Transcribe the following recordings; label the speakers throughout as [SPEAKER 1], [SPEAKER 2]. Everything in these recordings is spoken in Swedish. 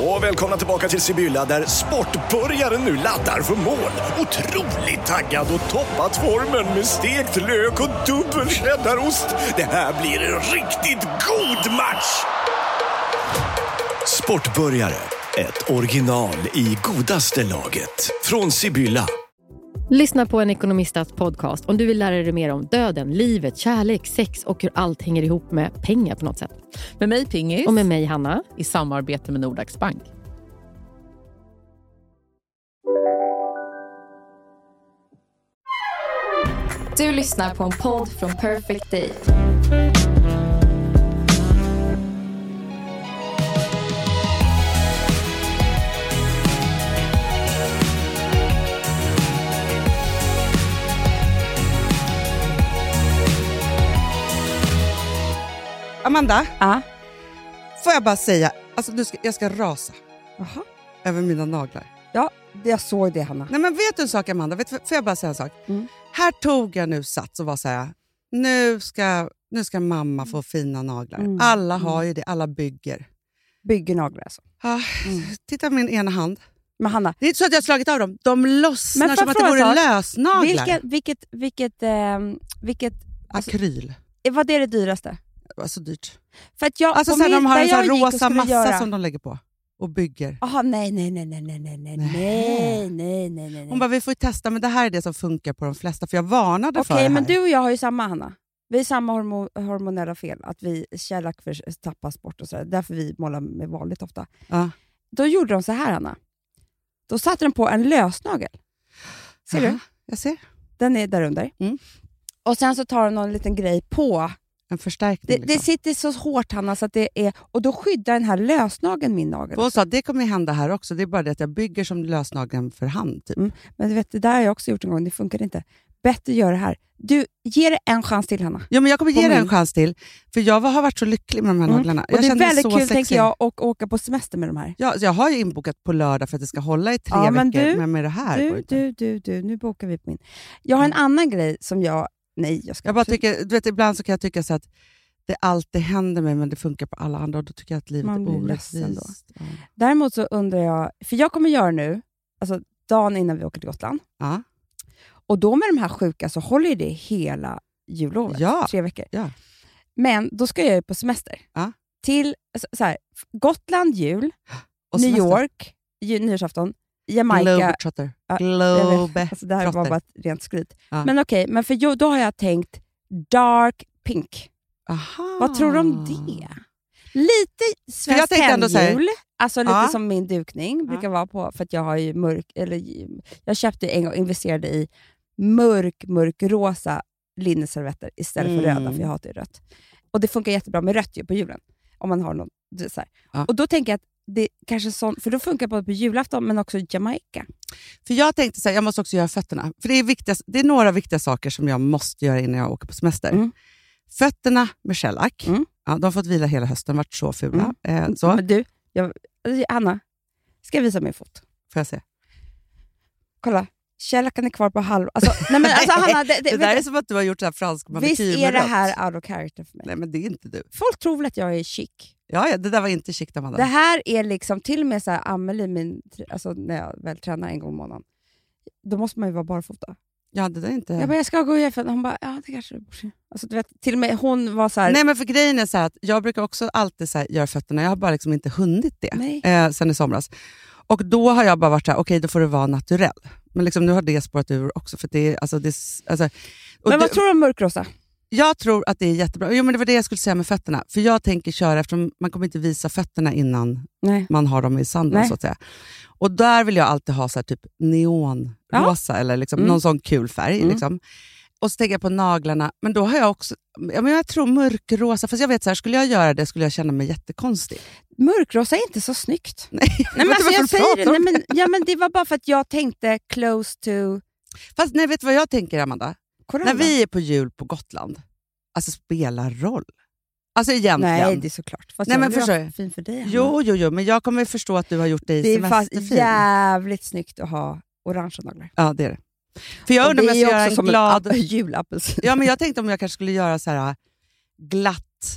[SPEAKER 1] Och välkomna tillbaka till Sibylla där sportbörjaren nu laddar för mål. Otroligt taggad och toppat formen med stekt lök och dubbel cheddarost. Det här blir en riktigt god match! Sportbörjare, ett original i godaste laget. Från Sibylla.
[SPEAKER 2] Lyssna på en ekonomistats podcast om du vill lära dig mer om döden, livet, kärlek, sex och hur allt hänger ihop med pengar på något sätt.
[SPEAKER 3] Med mig Pingis.
[SPEAKER 2] Och med mig Hanna.
[SPEAKER 3] I samarbete med Nordax Bank.
[SPEAKER 4] Du lyssnar på en podd från Perfect Day.
[SPEAKER 5] Amanda, får jag bara säga, alltså jag ska rasa över mina naglar.
[SPEAKER 6] Ja, jag såg det, Hanna.
[SPEAKER 5] Nej, men vet du en sak, Amanda? Får jag bara säga en sak? Här tog jag nu sats och var så här, nu ska mamma få fina naglar. Alla har ju det, alla bygger.
[SPEAKER 6] Bygger naglar alltså.
[SPEAKER 5] Titta på min ena hand.
[SPEAKER 6] Men Hanna,
[SPEAKER 5] det är inte så att jag har slagit av dem. De lossnar som att det vore lösnaglar.
[SPEAKER 6] Vilket
[SPEAKER 5] akryl.
[SPEAKER 6] Vad är det dyraste?
[SPEAKER 5] Det var så dyrt.
[SPEAKER 6] För att jag,
[SPEAKER 5] alltså sen de har en sån rosa massa som de lägger på och bygger.
[SPEAKER 6] Jaha, nej.
[SPEAKER 5] Hon bara, vi får ju testa, men det här är det som funkar på de flesta, för jag varnade för det här.
[SPEAKER 6] Okej, men du och jag har ju samma, Hanna. Vi har samma hormonella fel, att vi kärlek tappas bort och sådär. Därför vi målar med vanligt ofta. Då gjorde de så här, Hanna. Då satte de på en lösnagel. Ser du?
[SPEAKER 5] Jag ser.
[SPEAKER 6] Den är där under. Och sen så tar de någon liten grej på.
[SPEAKER 5] En förstärkning.
[SPEAKER 6] Det sitter så hårt, Hanna, så att det är, och då skyddar den här lösnageln min nagel.
[SPEAKER 5] Och så, det kommer hända här också. Det är bara det att jag bygger som lösnageln för hand. Typ.
[SPEAKER 6] Men du vet, det där har jag också gjort en gång. Det funkar inte. Bättre gör det här. Du, ge det en chans till, Hanna.
[SPEAKER 5] Ja, men jag kommer ge det en chans till. För jag har varit så lycklig med de här naglarna.
[SPEAKER 6] Och det är väldigt kul, tänker jag, att åka på semester med de här.
[SPEAKER 5] Ja, jag har ju inbokat på lördag för att det ska hålla i 3 veckor. Men med det här
[SPEAKER 6] du, nu bokar vi på min. Jag har en annan grej som jag
[SPEAKER 5] bara tycker, du vet, ibland så kan jag tycka så att det alltid händer mig, men det funkar på alla andra, och då tycker jag att livet är orättvist.
[SPEAKER 6] Däremot så undrar jag, för jag kommer göra nu, alltså dagen innan vi åker till Gotland. Och då med de här sjuka så håller det hela jullovet, 3 veckor. Men då ska jag ju på semester. Till så här, Gotland jul, och New York, nyårsafton, Jamaica.
[SPEAKER 5] Globetrotter.
[SPEAKER 6] Alltså det här var bara ett rent skryt. Men okej, men för då har jag tänkt dark pink.
[SPEAKER 5] Aha.
[SPEAKER 6] Vad tror du om det? Lite svensk hemjul. Alltså lite som min dukning brukar vara på. För att jag har ju jag köpte en gång, investerade i mörk-rosa linneservetter istället för röda, för jag hatar ju rött. Och det funkar jättebra med rött ju på julen. Om man har någon så här. Och då tänker jag att det kanske för då funkar både på julafton men också Jamaica.
[SPEAKER 5] För jag tänkte så här, jag måste också göra fötterna. För det är några viktiga saker som jag måste göra innan jag åker på semester. Fötterna med shellac. De har fått vila hela hösten, varit så fula. Så.
[SPEAKER 6] Men du, Anna, ska jag visa min fot?
[SPEAKER 5] Får jag se?
[SPEAKER 6] Kolla, shellacen är kvar på halv. Alltså, nej, men, alltså, Hanna,
[SPEAKER 5] det där är som att du har gjort så här fransk manikyr.
[SPEAKER 6] Visst är det här out of character för mig?
[SPEAKER 5] Nej, men det är inte du.
[SPEAKER 6] Folk tror väl att jag är chic.
[SPEAKER 5] Ja, det där var inte chic, Amanda.
[SPEAKER 6] Det här är liksom, till och med så här, Amelie, alltså, när jag väl tränar en gång i månaden, då måste man ju vara barfota.
[SPEAKER 5] Ja, det där är inte...
[SPEAKER 6] Jag ska gå i FN. Hon bara, ja, det kanske det borde. Alltså, du vet, till och med hon var så här...
[SPEAKER 5] Nej, men för grejen är så här att jag brukar också alltid så här, göra fötterna. Jag har bara liksom inte hunnit det sen i somras. Och då har jag bara varit så här, okej, då får det vara naturell. Men liksom, nu har det spårat ur också. För det är, alltså,
[SPEAKER 6] men vad tror du om mörkrosa?
[SPEAKER 5] Jag tror att det är jättebra. Jo, men det var det jag skulle säga med fötterna. För jag tänker köra, eftersom man kommer inte visa fötterna innan man har dem i sanden, så att säga. Och där vill jag alltid ha så här, typ neonrosa eller liksom, någon sån kul färg. Liksom. Och så tänker jag på naglarna. Men då har jag också, jag tror mörkrosa. Fast jag vet så här, skulle jag göra det skulle jag känna mig jättekonstig.
[SPEAKER 6] Mörkrosa är inte så snyggt.
[SPEAKER 5] Nej,
[SPEAKER 6] men alltså, jag säger det. Men det var bara för att jag tänkte close to...
[SPEAKER 5] Fast nej, vet du vad jag tänker, Amanda?
[SPEAKER 6] Corona.
[SPEAKER 5] När vi är på jul på Gotland, alltså spelar roll. Alltså egentligen.
[SPEAKER 6] Nej, det är såklart. Fast
[SPEAKER 5] nej, men
[SPEAKER 6] förstår fin för dig.
[SPEAKER 5] Jo, men jag kommer förstå att du har gjort det i semesterfin.
[SPEAKER 6] Det är jävligt snyggt att ha orange naglar.
[SPEAKER 5] Ja, det är det. För jag undrar om jag ska göra en glad
[SPEAKER 6] julappelsin.
[SPEAKER 5] Ja, men jag tänkte om jag kanske skulle göra så här glatt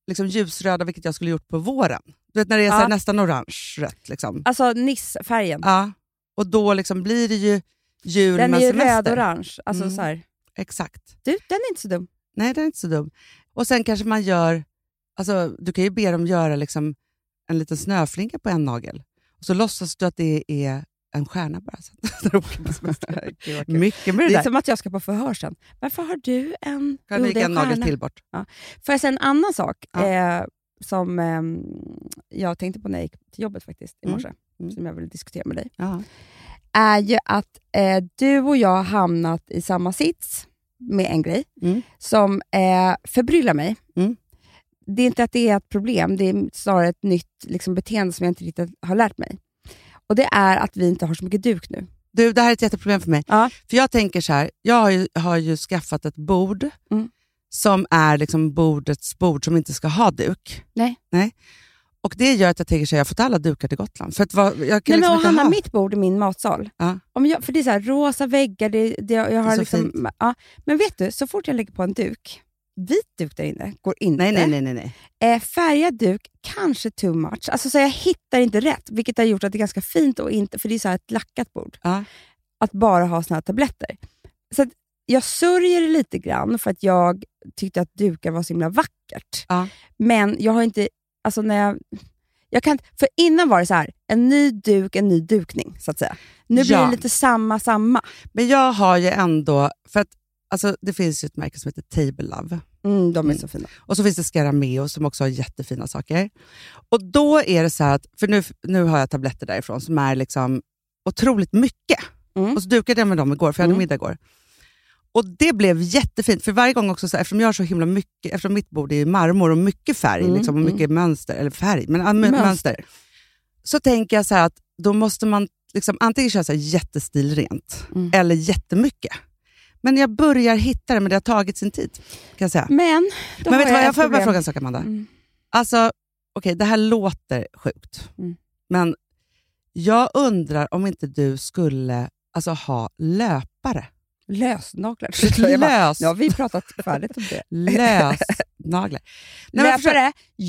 [SPEAKER 5] liksom ljusröda, vilket jag skulle gjort på våren. Du vet när det är så här, nästan orange-rött. Liksom.
[SPEAKER 6] Alltså Nice-färgen.
[SPEAKER 5] Ja, och då liksom blir det ju jul
[SPEAKER 6] den
[SPEAKER 5] med
[SPEAKER 6] är ju
[SPEAKER 5] semester.
[SPEAKER 6] röd-orange. Alltså så här.
[SPEAKER 5] Exakt.
[SPEAKER 6] Du, den är inte så dum.
[SPEAKER 5] Nej, den är inte så dum. Och sen kanske man gör, alltså du kan ju be dem göra liksom en liten snöflinka på en nagel. Och så låtsas du att det är en stjärna bara. Mycket med det där.
[SPEAKER 6] Det är som att jag ska på förhör sen. Varför har du en...
[SPEAKER 5] Kan du en nagel till bort?
[SPEAKER 6] Ja. Får jag säga en annan sak som jag tänkte på när jag gick till jobbet faktiskt i morse, som jag vill diskutera med dig. Är ju att du och jag har hamnat i samma sits med en grej som förbryllar mig. Det är inte att det är ett problem, det är snarare ett nytt liksom, beteende som jag inte riktigt har lärt mig. Och det är att vi inte har så mycket duk nu.
[SPEAKER 5] Du, det här är ett jätteproblem för mig. För jag tänker så här, jag har ju skaffat ett bord som är liksom bordets bord som inte ska ha duk. Nej. Och det gör att jag tänker så här, jag har fått alla dukar till Gotland. För att jag kan liksom
[SPEAKER 6] Hanna, mitt bord i min matsal. För det är så här, rosa väggar, jag har liksom, men vet du, så fort jag lägger på en duk, vit duk där inne, går inte.
[SPEAKER 5] Nej.
[SPEAKER 6] Färgad duk, kanske too much. Alltså så jag hittar inte rätt, vilket har gjort att det är ganska fint och inte, för det är så här ett lackat bord. Att bara ha såna här tabletter. Så att jag sörjer det lite grann för att jag tyckte att dukar var så himla vackert. Men jag har inte, alltså när jag kan, för innan var det så här, en ny duk, en ny dukning så att säga. Nu blir det lite samma.
[SPEAKER 5] Men jag har ju ändå, för att alltså, det finns ju ett märke som heter Table Love.
[SPEAKER 6] De är så fina.
[SPEAKER 5] Och så finns det Scarameo som också har jättefina saker. Och då är det så här att, för nu har jag tabletter därifrån som är liksom otroligt mycket. Och så dukade jag med dem igår, för jag hade middag igår. Och det blev jättefint, för varje gång också så, eftersom jag har så himla mycket, eftersom mitt bord är ju marmor och mycket färg liksom, och mycket mönster, eller färg, men mönster. Så tänker jag så här att då måste man liksom antingen köra så här jättestilrent eller jättemycket. Men jag börjar hitta det, men det har tagit sin tid, kan jag säga.
[SPEAKER 6] Men
[SPEAKER 5] vet du vad, jag får bara fråga en sak, Amanda. Alltså, okej, det här låter sjukt. Men jag undrar om inte du skulle alltså ha löpare.
[SPEAKER 6] Lösnaglar.
[SPEAKER 5] Nu
[SPEAKER 6] har vi pratat färdigt om det.
[SPEAKER 5] Lösnaglar.
[SPEAKER 6] Löpare.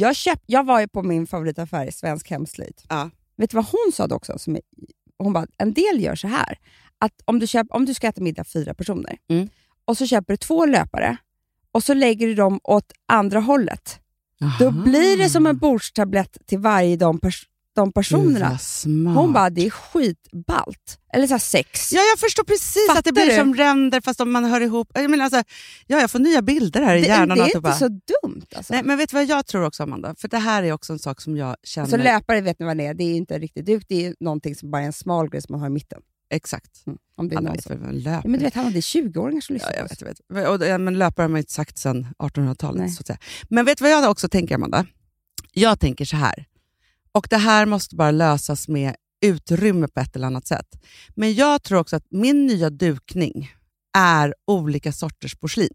[SPEAKER 6] Jag var ju på min favoritaffär, Svensk Hemslöjd. Vet du vad hon sa då också? Hon bara, en del gör så här. Att om du ska äta middag 4 personer och så köper du 2 löpare och så lägger du dem åt andra hållet. Då blir det som en bordstablett till varje de personerna. Hon bara, det är skitballt. Eller så här 6.
[SPEAKER 5] Ja, jag förstår precis. Fattar att det blir som ränder fast om man hör ihop. Jag menar alltså, jag får nya bilder här i hjärnan.
[SPEAKER 6] Det är inte så dumt alltså.
[SPEAKER 5] Nej, men vet du vad jag tror också, Amanda? För det här är också en sak som jag känner.
[SPEAKER 6] Så löpare, vet ni vad det är? Det är inte riktigt duk. Det är någonting som bara är en smal grej som man har i mitten.
[SPEAKER 5] Exakt.
[SPEAKER 6] Om det är någon men du vet, han hade 20-åringar som lyssnar på oss.
[SPEAKER 5] Jag vet. Men löpare har man inte sagt sedan 1800-talet. Så att säga. Men vet du vad jag också tänker, Amanda? Jag tänker så här. Och det här måste bara lösas med utrymme på ett eller annat sätt. Men jag tror också att min nya dukning är olika sorters porslin.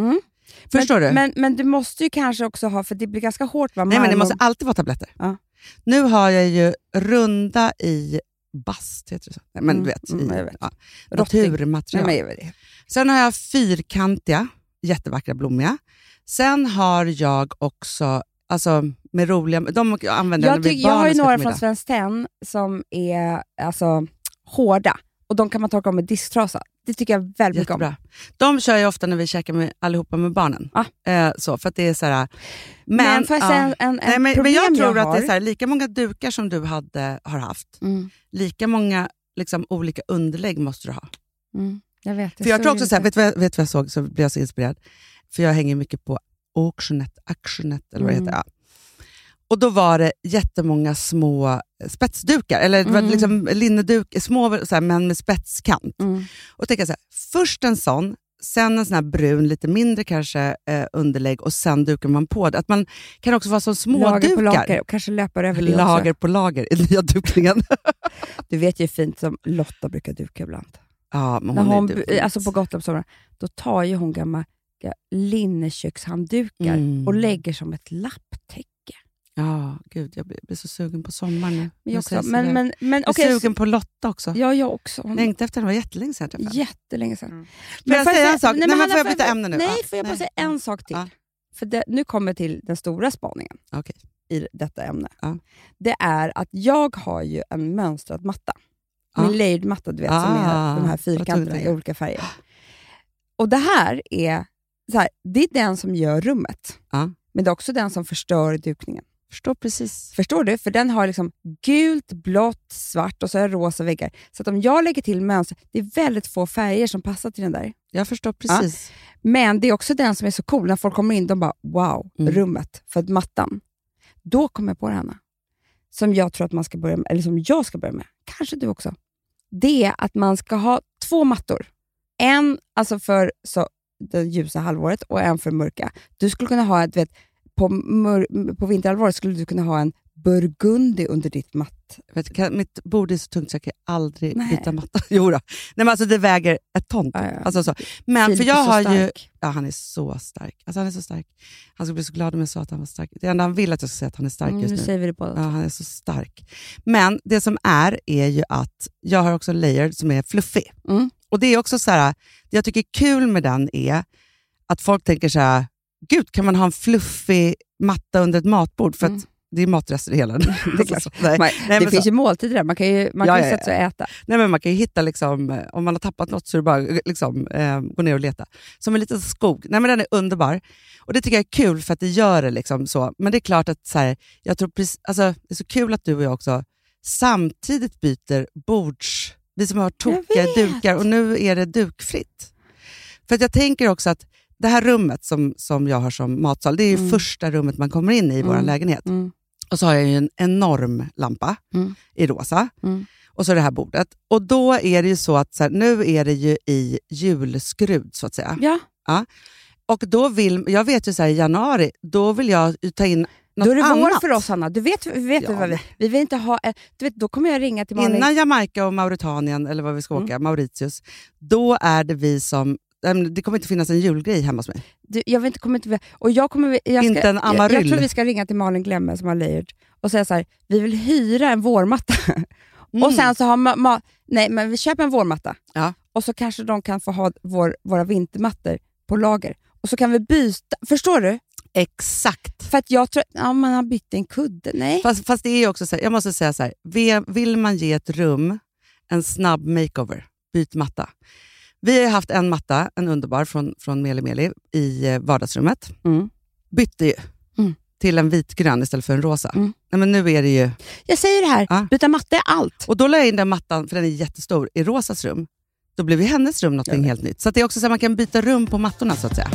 [SPEAKER 5] Förstår du?
[SPEAKER 6] Men du måste ju kanske också ha, för det blir ganska hårt.
[SPEAKER 5] Nej, men det måste alltid vara tabletter. Nu har jag ju runda i bast, heter det så? Nej, men du vet, naturmaterial. Sen har jag 4-kantiga, jättevackra blommiga. Sen har jag också, alltså med roliga, de använder
[SPEAKER 6] jag har ju några från Svenskt Tenn som är alltså hårda, och de kan man torka om med disktrasa. Det tycker jag väldigt mycket om.
[SPEAKER 5] De kör jag ofta när vi käkar med allihopa med barnen. Så, för att det är så här. Men
[SPEAKER 6] får jag säga
[SPEAKER 5] men jag tror att det är så här, lika många dukar som du har haft. Lika många liksom, olika underlägg måste du ha.
[SPEAKER 6] Jag vet.
[SPEAKER 5] För jag tror också så här, vet du vad jag såg, så blev jag så inspirerad. För jag hänger mycket på Actionet eller vad det heter. Ja. Och då var det jättemånga små spetsdukar, eller liksom linneduk, små så här, men med spetskant. Och tänker jag så här, först en sån, sen en sån här brun, lite mindre kanske underlägg, och sen dukar man på det. Att man kan också vara så små
[SPEAKER 6] lager
[SPEAKER 5] dukar.
[SPEAKER 6] På lager, och kanske löper över det
[SPEAKER 5] lager
[SPEAKER 6] också.
[SPEAKER 5] På lager i nya dukningen.
[SPEAKER 6] Du vet ju fint som Lotta brukar duka ibland.
[SPEAKER 5] Ja, men
[SPEAKER 6] hon alltså på Gotland på sommaren, då tar ju hon gamla linnekökshanddukar och lägger som ett lapptäcke.
[SPEAKER 5] Ja, gud, jag blir så sugen på sommaren nu.
[SPEAKER 6] Jag är
[SPEAKER 5] sugen på Lotta också.
[SPEAKER 6] Ja, jag också.
[SPEAKER 5] Längtar efter, det var jättelänge sedan jag träffade.
[SPEAKER 6] Jättelänge sedan.
[SPEAKER 5] Får jag säga en sak? Nej, men får jag byta ämne nu?
[SPEAKER 6] Nej, får jag bara säga en sak till? för nu kommer till den stora spaningen i detta ämne. Det är att jag har ju en mönstrad matta. Min layered matta, du vet, som är de här fyrkanterna i olika färger. Och det här är så här, det är den som gör rummet. Men det är också den som förstör dukningen.
[SPEAKER 5] Förstår precis.
[SPEAKER 6] Förstår du? För den har liksom gult, blått, svart och så är det rosa väggar. Så att om jag lägger till mönster, det är väldigt få färger som passar till den där.
[SPEAKER 5] Jag förstår precis.
[SPEAKER 6] Men det är också den som är så cool. När folk kommer in, de bara, wow, rummet. För att mattan. Då kommer jag på det här. Som jag tror att man ska börja med, eller som jag ska börja med. Kanske du också. Det är att man ska ha 2 mattor. En alltså för det ljusa halvåret och en för mörka. Du skulle kunna ha, du vet, på vinterhalvåret skulle du kunna ha en burgundi under ditt matt.
[SPEAKER 5] Mitt bord är så tungt så jag kan aldrig byta matta. Jo då. Nej, men alltså det väger ett ton. Alltså, så. Men Filip, för jag har ju... Ja, han är så stark. Alltså han är så stark. Han skulle bli så glad om jag sa att han var stark. Det enda han vill att jag ska säga att han är stark just nu.
[SPEAKER 6] Nu säger vi det på det.
[SPEAKER 5] Ja, han är så stark. Men det som är ju att jag har också en layer som är fluffig. Och det är också så här, det jag tycker är kul med den är att folk tänker så här, gud, kan man ha en fluffig matta under ett matbord? För att det är matrester i hela. Det
[SPEAKER 6] finns ju måltider där. Man kan ju sätta sig och äta.
[SPEAKER 5] Nej, men man kan ju hitta, liksom, om man har tappat något så är det bara liksom, gå ner och leta. Som en liten skog. Nej, men den är underbar. Och det tycker jag är kul för att det gör det liksom så. Men det är klart att så här, jag tror alltså, det är så kul att du och jag också samtidigt byter bords. Vi som har tokiga dukar och nu är det dukfritt. För att jag tänker också att det här rummet som jag har som matsal, det är ju första rummet man kommer in i vår lägenhet. Och så har jag ju en enorm lampa i rosa. Och så det här bordet. Och då är det ju så att så här, nu är det ju i julskrud så att säga. Ja. Och då jag vet ju så här, i januari, då vill jag ta in något annat.
[SPEAKER 6] Då är det vår för oss, Hanna. Du vet vad vi vill inte ha. Du vet, då kommer jag ringa till Malin.
[SPEAKER 5] Innan Jamaica och Mauritanien, eller vad vi ska åka, Mauritius, då är det vi som... Det kommer inte finnas en julgrej hemma hos mig.
[SPEAKER 6] Jag vet inte, kommer inte... Och jag tror vi ska ringa till Malin Glemme som har layered och säga så här, vi vill hyra en vårmatta. Och sen så har nej, men vi köper en vårmatta. Ja. Och så kanske de kan få ha våra vintermattor på lager. Och så kan vi byta. Förstår du?
[SPEAKER 5] Exakt.
[SPEAKER 6] För att jag tror att man har bytt en kudde. Nej.
[SPEAKER 5] Fast det är ju också så här, jag måste säga så här, vill man ge ett rum en snabb makeover, byt matta. Vi har haft en matta, en underbar från Meli i vardagsrummet. Bytte ju till en vitgrön istället för en rosa. Nej, men nu är det ju...
[SPEAKER 6] Jag säger det här, byta matta är allt.
[SPEAKER 5] Och då la jag in den mattan, för den är jättestor, i Rosas rum. Då blev ju hennes rum något helt nytt. Så det är också så att man kan byta rum på mattorna så att säga.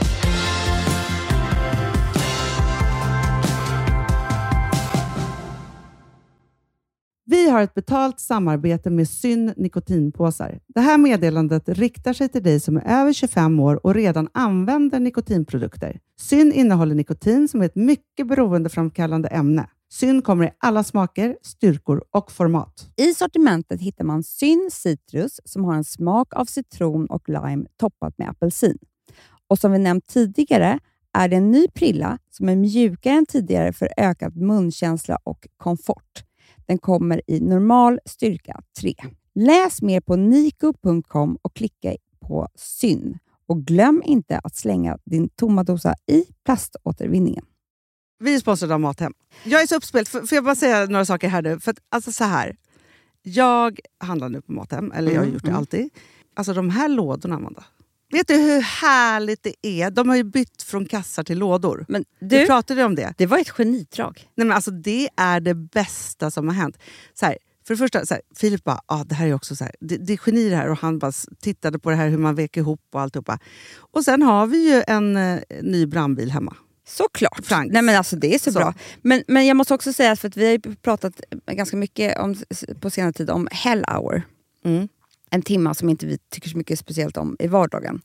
[SPEAKER 5] Vi har ett betalt samarbete med Syn nikotinpåsar. Det här meddelandet riktar sig till dig som är över 25 år och redan använder nikotinprodukter. Syn innehåller nikotin som är ett mycket beroendeframkallande ämne. Syn kommer i alla smaker, styrkor och format.
[SPEAKER 6] I sortimentet hittar man Syn citrus som har en smak av citron och lime toppat med apelsin. Och som vi nämnt tidigare är det en ny prilla som är mjukare än tidigare för ökad munkänsla och komfort. Den kommer i normal styrka 3. Läs mer på niko.com och klicka på Syn. Och glöm inte att slänga din tomma dosa i plaståtervinningen.
[SPEAKER 5] Vi är sponsrade av Mathem. Jag är så uppspelt. Får jag bara säga några saker här nu? För att, alltså så här. Jag handlar nu på Mathem. Eller jag har gjort det alltid. Alltså de här lådorna, Amanda. Vet du hur härligt det är? De har ju bytt från kassar till lådor. Men du pratade om det.
[SPEAKER 6] Det var ett genidrag.
[SPEAKER 5] Nej, men alltså det är det bästa som har hänt. Så här, för det första, så här, Filip bara, det här är också så här, det är geni det här. Och han bara tittade på det här hur man vek ihop och alltihopa. Och sen har vi ju en ny brandbil hemma.
[SPEAKER 6] Såklart. Nej, men alltså det är så bra. Men jag måste också säga, för att vi har ju pratat ganska mycket på senare tid om Hell Hour. En timma som inte vi tycker så mycket speciellt om i vardagen.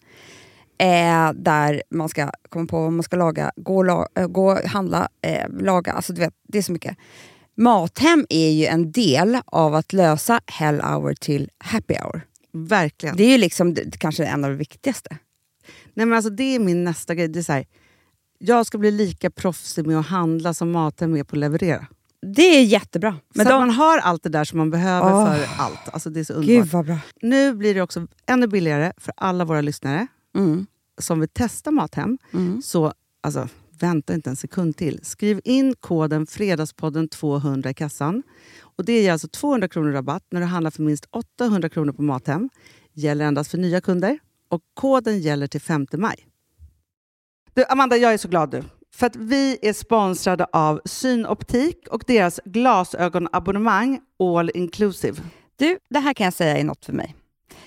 [SPEAKER 6] Där man ska komma på vad man ska laga, gå handla, laga. Alltså du vet, det är så mycket. Mathem är ju en del av att lösa Hell Hour till Happy Hour.
[SPEAKER 5] Verkligen.
[SPEAKER 6] Det är ju liksom kanske en av de viktigaste.
[SPEAKER 5] Nej, men alltså det är min nästa grej. Det är så här, jag ska bli lika proffsig med att handla som Mathem är på att leverera.
[SPEAKER 6] Det är jättebra.
[SPEAKER 5] Men så man har allt det där som man behöver för allt. Alltså det är så underbart.
[SPEAKER 6] Gud vad bra.
[SPEAKER 5] Nu blir det också ännu billigare för alla våra lyssnare som vill testa Mathem. Så alltså vänta inte en sekund till. Skriv in koden Fredagspodden 200 i kassan. Och det ger alltså 200 kronor rabatt när du handlar för minst 800 kronor på Mathem. Gäller endast för nya kunder. Och koden gäller till 5 maj. Du, Amanda, jag är så glad du. För att vi är sponsrade av Synoptik och deras glasögonabonnemang All Inclusive.
[SPEAKER 6] Du, det här kan jag säga är något för mig.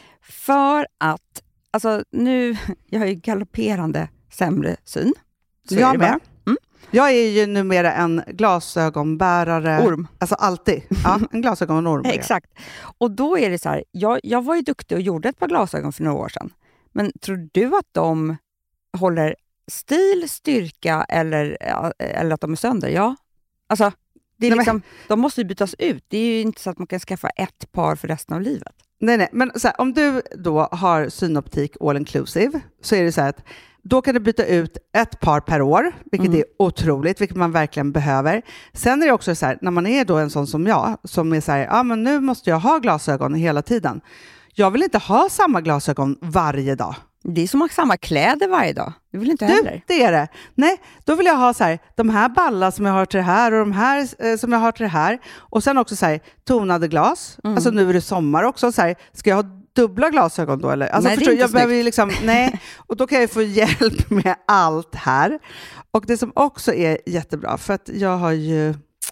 [SPEAKER 6] För att, alltså nu, jag har ju galopperande sämre syn. Så
[SPEAKER 5] jag med. Jag är ju numera en glasögonbärare.
[SPEAKER 6] Orm.
[SPEAKER 5] Alltså alltid. Ja, en glasögonorm.
[SPEAKER 6] Exakt. Och då är det så här, jag var ju duktig och gjorde ett par glasögon för några år sedan. Men tror du att de håller stil, styrka eller att de är sönder? Ja. Alltså, det är liksom, de måste ju bytas ut. Det är ju inte så att man kan skaffa ett par för resten av livet.
[SPEAKER 5] Nej. Men så här, om du då har Synoptik All Inclusive så är det så här att då kan du byta ut ett par per år, vilket är otroligt, vilket man verkligen behöver. Sen är det också så här, när man är då en sån som jag, som är så här, men nu måste jag ha glasögon hela tiden. Jag vill inte ha samma glasögon varje dag.
[SPEAKER 6] Det är som att ha samma kläder varje dag. Det vill inte heller.
[SPEAKER 5] Det är det. Nej, då vill jag ha så här, de här balla som jag har till det här och de här som jag har till det här. Och sen också så här, tonade glas. Alltså nu är det sommar också. Så här, ska jag ha dubbla glasögon då? Eller? Alltså,
[SPEAKER 6] nej,
[SPEAKER 5] förstår, jag behöver ju liksom, nej. Och då kan jag få hjälp med allt här. Och det som också är jättebra, för att jag har ju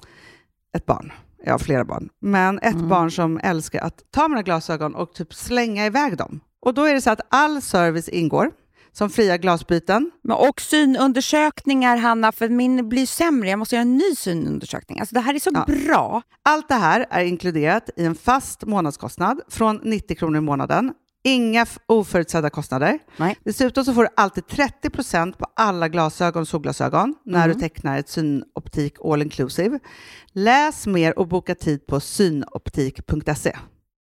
[SPEAKER 5] ett barn. Jag har flera barn. Men ett barn som älskar att ta mina glasögon och typ slänga iväg dem. Och då är det så att all service ingår. Som fria glasbyten.
[SPEAKER 6] Och synundersökningar, Hanna, för min blir sämre. Jag måste göra en ny synundersökning. Alltså det här är så bra.
[SPEAKER 5] Allt det här är inkluderat i en fast månadskostnad från 90 kronor i månaden. Inga oförutsedda kostnader.
[SPEAKER 6] Nej.
[SPEAKER 5] Dessutom så får du alltid 30% på alla glasögon och solglasögon när du tecknar ett Synoptik All Inclusive. Läs mer och boka tid på synoptik.se.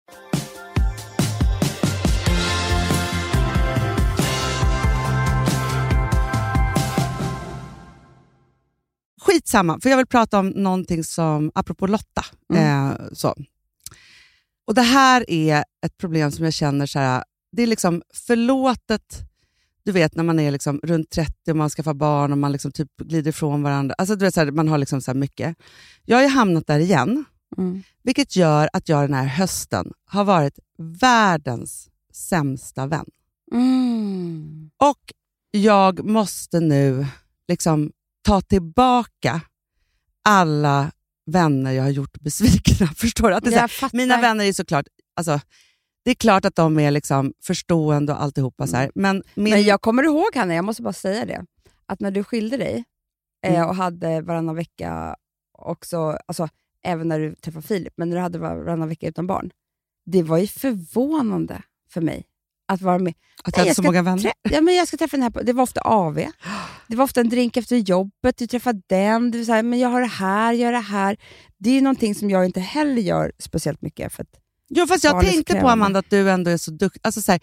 [SPEAKER 5] Skitsamma, för jag vill prata om någonting som, apropå Lotta. Så. Och det här är ett problem som jag känner så här, det är liksom förlåtet, du vet när man är liksom runt 30 och man skaffar barn och man liksom typ glider ifrån varandra. Alltså du vet så här, man har liksom så här mycket. Jag har ju hamnat där igen, vilket gör att jag den här hösten har varit världens sämsta vän. Och jag måste nu liksom ta tillbaka alla vänner jag har gjort besvikna. Förstår du? Att det är så här, mina vänner är såklart, alltså, det är klart att de är liksom förstående och alltihopa så här. Men
[SPEAKER 6] jag kommer ihåg, Hanna, jag måste bara säga det, att när du skilde dig och hade varannan vecka också, alltså även när du träffade Filip, men när du hade varannan vecka utan barn, det var ju förvånande för mig att vara med.
[SPEAKER 5] Att jag hade så många vänner.
[SPEAKER 6] Men jag ska träffa den här, det var ofta AV. Det var ofta en drink efter jobbet, du träffade den, du säger men jag har det här, gör det här. Det är någonting som jag inte heller gör speciellt mycket för att.
[SPEAKER 5] Jo, fast jag tänkte på, Amanda, att du ändå är så duktig. Alltså så här,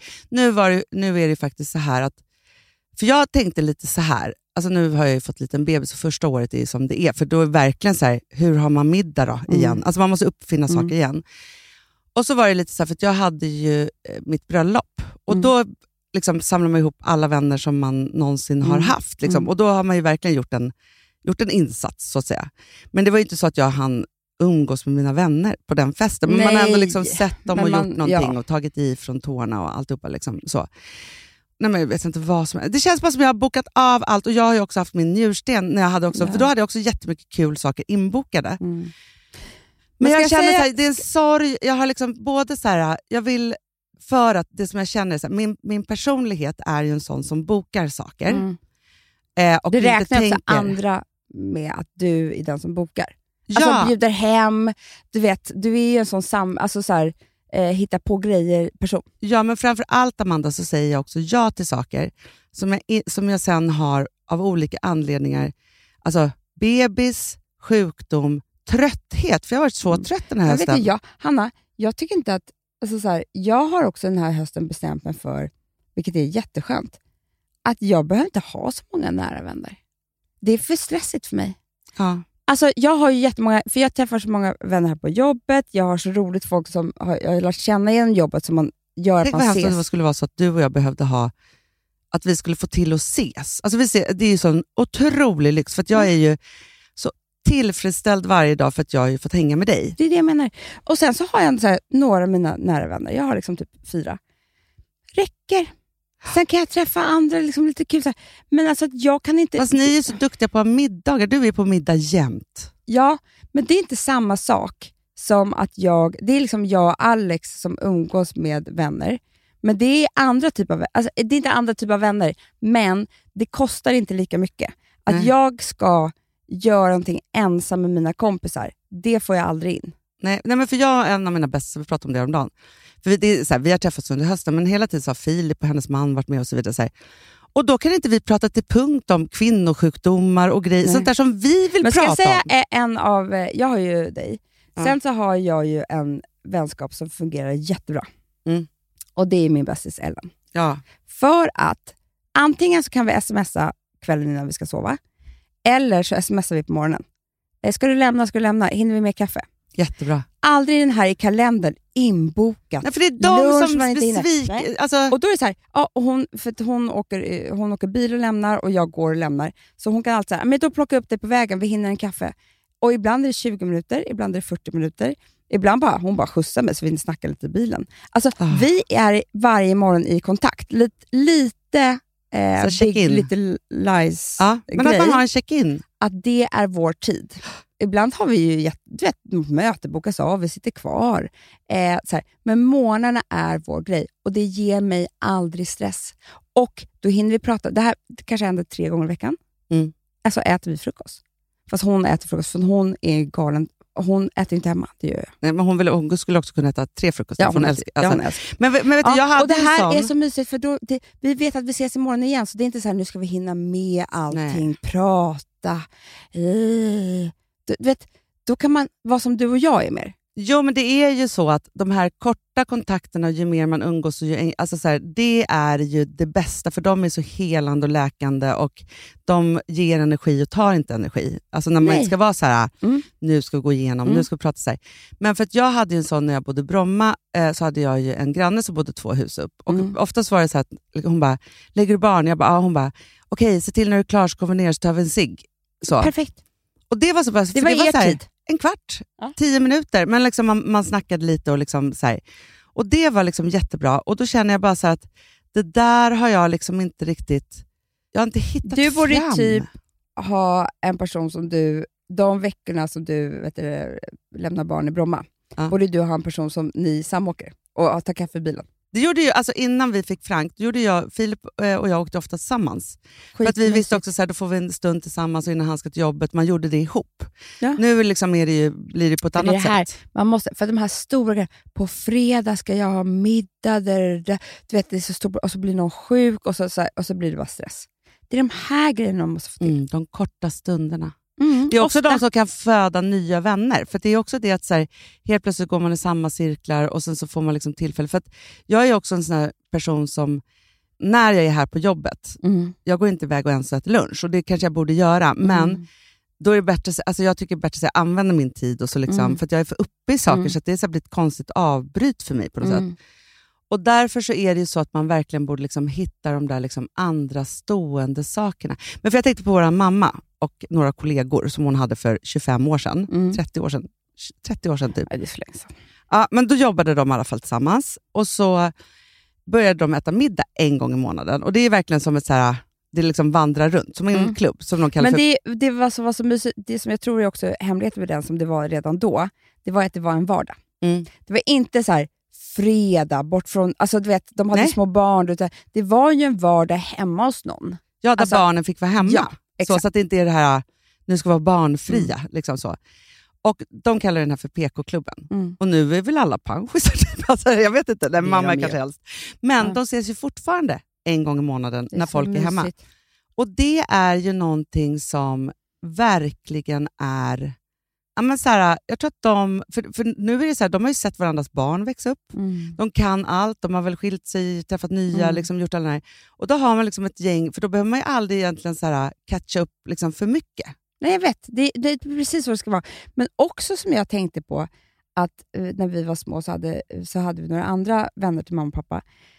[SPEAKER 5] nu är det faktiskt så här att, för jag tänkte lite så här, alltså nu har jag ju fått lite en bebis och första året är som det är, för då är det verkligen så här, hur har man middag då igen? Alltså man måste uppfinna saker igen. Och så var det lite så här, för att jag hade ju mitt bröllop. Och då liksom samlar man ihop alla vänner som man någonsin har haft. Liksom. Och då har man ju verkligen gjort en insats, så att säga. Men det var ju inte så att jag hann umgås med mina vänner på den festen. Men man har ändå liksom sett dem och gjort någonting och tagit i från tårna och alltihopa. Liksom, så. Nej, men jag vet inte vad som är. Det känns bara som att jag har bokat av allt. Och jag har ju också haft min njursten. När jag hade också, för då hade jag också jättemycket kul saker inbokade. Men jag känner så här, det är en sorg. Jag har liksom både så här, jag vill, för att det som jag känner, så här, min personlighet är ju en sån som bokar saker. Och
[SPEAKER 6] det räknar också andra med att du är den som bokar. Alltså bjuder hem, du vet, du är ju en sån alltså så här, hitta på grejer person.
[SPEAKER 5] Ja, men framför allt, Amanda, så säger jag också ja till saker som jag sen har av olika anledningar, alltså bebis, sjukdom, trötthet, för jag har varit så trött den här hösten.
[SPEAKER 6] Hanna, jag tycker inte att, alltså så här, jag har också den här hösten bestämt mig för, vilket är jätteskönt, att jag behöver inte ha så många nära vänner. Det är för stressigt för mig.
[SPEAKER 5] Ja.
[SPEAKER 6] Alltså jag har ju jättemånga, för jag träffar så många vänner här på jobbet, jag har så roligt folk som jag har lärt känna genom jobbet som man gör.
[SPEAKER 5] Tänk vad hemskt det skulle vara så att du och jag behövde ha att vi skulle få till att ses. Alltså det är ju sån otrolig lyx, för att jag är ju så tillfredsställd varje dag för att jag har ju fått hänga med dig.
[SPEAKER 6] Det är det jag menar. Och sen så har jag så här, några av mina nära vänner. Jag har liksom typ 4. Räcker. Sen kan jag träffa andra liksom lite kul. Så här. Men alltså att jag kan inte...
[SPEAKER 5] Fast ni är så duktiga på middagar. Du är på middag jämt.
[SPEAKER 6] Ja, men det är inte samma sak som att det är liksom jag och Alex som umgås med vänner. Men det är andra typer av, alltså det är inte andra typer av vänner, men det kostar inte lika mycket. Att jag ska göra någonting ensam med mina kompisar, det får jag aldrig in.
[SPEAKER 5] Nej, men för jag är en av mina bästa, vi pratade om det häromdagen. För det är så här, vi har träffats under hösten, men hela tiden så har Filip och hennes man varit med och så vidare. Så här. Och då kan inte vi prata till punkt om kvinnosjukdomar och grejer, sånt där som vi vill prata om. Men ska
[SPEAKER 6] jag säga jag har ju dig. Sen så har jag ju en vänskap som fungerar jättebra. Och det är min bästis Ellen.
[SPEAKER 5] Ja.
[SPEAKER 6] För att antingen så kan vi smsa kvällen innan vi ska sova. Eller så smsar vi på morgonen. Ska du lämna? Hinner vi med kaffe?
[SPEAKER 5] Jättebra.
[SPEAKER 6] Aldrig den här i kalendern inbokat.
[SPEAKER 5] Nej, för det är de som besviker. Alltså...
[SPEAKER 6] Och då är det så här, hon åker bil och lämnar och jag går och lämnar. Så hon kan alltid säga, men då plockar jag upp dig på vägen, vi hinner en kaffe. Och ibland är det 20 minuter, ibland är det 40 minuter. Ibland hon bara skjutsar mig så vi inte snackar lite i bilen. Alltså vi är varje morgon i kontakt. Lite
[SPEAKER 5] check-in.
[SPEAKER 6] Lite lies
[SPEAKER 5] men
[SPEAKER 6] grej.
[SPEAKER 5] Att man har en check-in.
[SPEAKER 6] Att det är vår tid. Ibland har vi ju möte bokas av, vi sitter kvar. Så här. Men morgnarna är vår grej. Och det ger mig aldrig stress. Och då hinner vi prata. Det här kanske händer 3 gånger i veckan. Alltså äter vi frukost. Fast hon äter frukost för hon är galen. Hon äter inte hemma, det gör jag.
[SPEAKER 5] Nej, men hon skulle också kunna äta 3 frukost.
[SPEAKER 6] Ja, hon älskar.
[SPEAKER 5] Men vet du, jag hade
[SPEAKER 6] och det här
[SPEAKER 5] sån...
[SPEAKER 6] är så mysigt, för då, vi vet att vi ses imorgon igen, så det är inte så här, nu ska vi hinna med allting, prata. Du vet, då kan man vara som du och jag är mer.
[SPEAKER 5] Jo, men det är ju så att de här korta kontakterna, ju mer man umgås, alltså så här, det är ju det bästa, för de är så helande och läkande och de ger energi och tar inte energi. Alltså när man inte ska vara så här, nu ska vi gå igenom, nu ska vi prata så här. Men för att jag hade ju en sån när jag bodde i Bromma, så hade jag ju en granne som bodde 2 hus upp. Och oftast var det så att hon bara, lägger du barn? Jag bara, hon bara, okej, se till när du är klar så kommer vi ner så tar vi en cigg. Så.
[SPEAKER 6] Perfekt.
[SPEAKER 5] Och det var så bara,
[SPEAKER 6] det var
[SPEAKER 5] så här,
[SPEAKER 6] tid.
[SPEAKER 5] En kvart, 10 minuter, men liksom man snackade lite och liksom så här. Och det var liksom jättebra. Och då känner jag bara så här att det där har jag liksom inte riktigt, jag har inte hittat fram.
[SPEAKER 6] Du borde typ ha en person som du, de veckorna som du lämnar barn i Bromma, borde du ha en person som ni samåker och tar kaffe i bilen.
[SPEAKER 5] Det gjorde ju, alltså innan vi fick Frank, då gjorde jag, Filip och jag åkte ofta tillsammans. För att vi visste också att då får vi en stund tillsammans innan han ska till jobbet. Man gjorde det ihop. Ja. Nu liksom blir det på ett annat sätt.
[SPEAKER 6] Man måste, för de här stora, på fredag ska jag ha middag, du vet, det är så stort, och så blir någon sjuk och så blir det bara stress. Det är de här grejerna man måste få till.
[SPEAKER 5] De korta stunderna. Det är också de som kan föda nya vänner. För det är också det att så här, helt plötsligt går man i samma cirklar och sen så får man liksom tillfälle. För att jag är också en sån här person som, när jag är här på jobbet, jag går inte iväg och ens äter lunch. Och det kanske jag borde göra. Men då är det bättre, alltså jag tycker bättre att jag använder min tid och så liksom, för att jag är för uppe i saker så att det är så blir ett konstigt avbryt för mig på något sätt. Och därför så är det ju så att man verkligen borde liksom hitta de där liksom andra stående sakerna. Men för jag tänkte på vår mamma och några kollegor som hon hade för 25 år sedan. 30 år sedan typ.
[SPEAKER 6] Ja, det är så länge sedan.
[SPEAKER 5] Ja, men då jobbade de i alla fall tillsammans. Och så började de äta middag en gång i månaden. Och det är verkligen som ett så här, det liksom vandrar runt. Som en klubb som de kallar
[SPEAKER 6] men det var så mysigt. Det som jag tror är också hemligheten med den, som det var redan då, det var att det var en vardag. Det var inte så här fredag bort från, alltså du vet, de hade små barn, det var ju en vardag hemma hos någon.
[SPEAKER 5] Ja, där
[SPEAKER 6] alltså,
[SPEAKER 5] barnen fick vara hemma.
[SPEAKER 6] Ja,
[SPEAKER 5] så att det inte är det här, nu ska vara barnfria. Liksom så. Och de kallar den här för PK-klubben. Och nu är väl alla pensionärer typ. Alltså, jag vet inte, den mamma är kanske helst. Men de ses ju fortfarande en gång i månaden när folk är hemma. Och det är ju någonting som verkligen är... Ja, men så här, jag tror att för nu är det så här, de har ju sett varandras barn växa upp. De kan allt, de har väl skilt sig, träffat nya, liksom gjort alla det här. Och då har man liksom ett gäng, för då behöver man ju aldrig egentligen så här, catcha upp liksom för mycket.
[SPEAKER 6] Nej, jag vet. Det är precis vad det ska vara. Men också som jag tänkte på, att när vi var små så hade vi några andra vänner till mamma och pappa.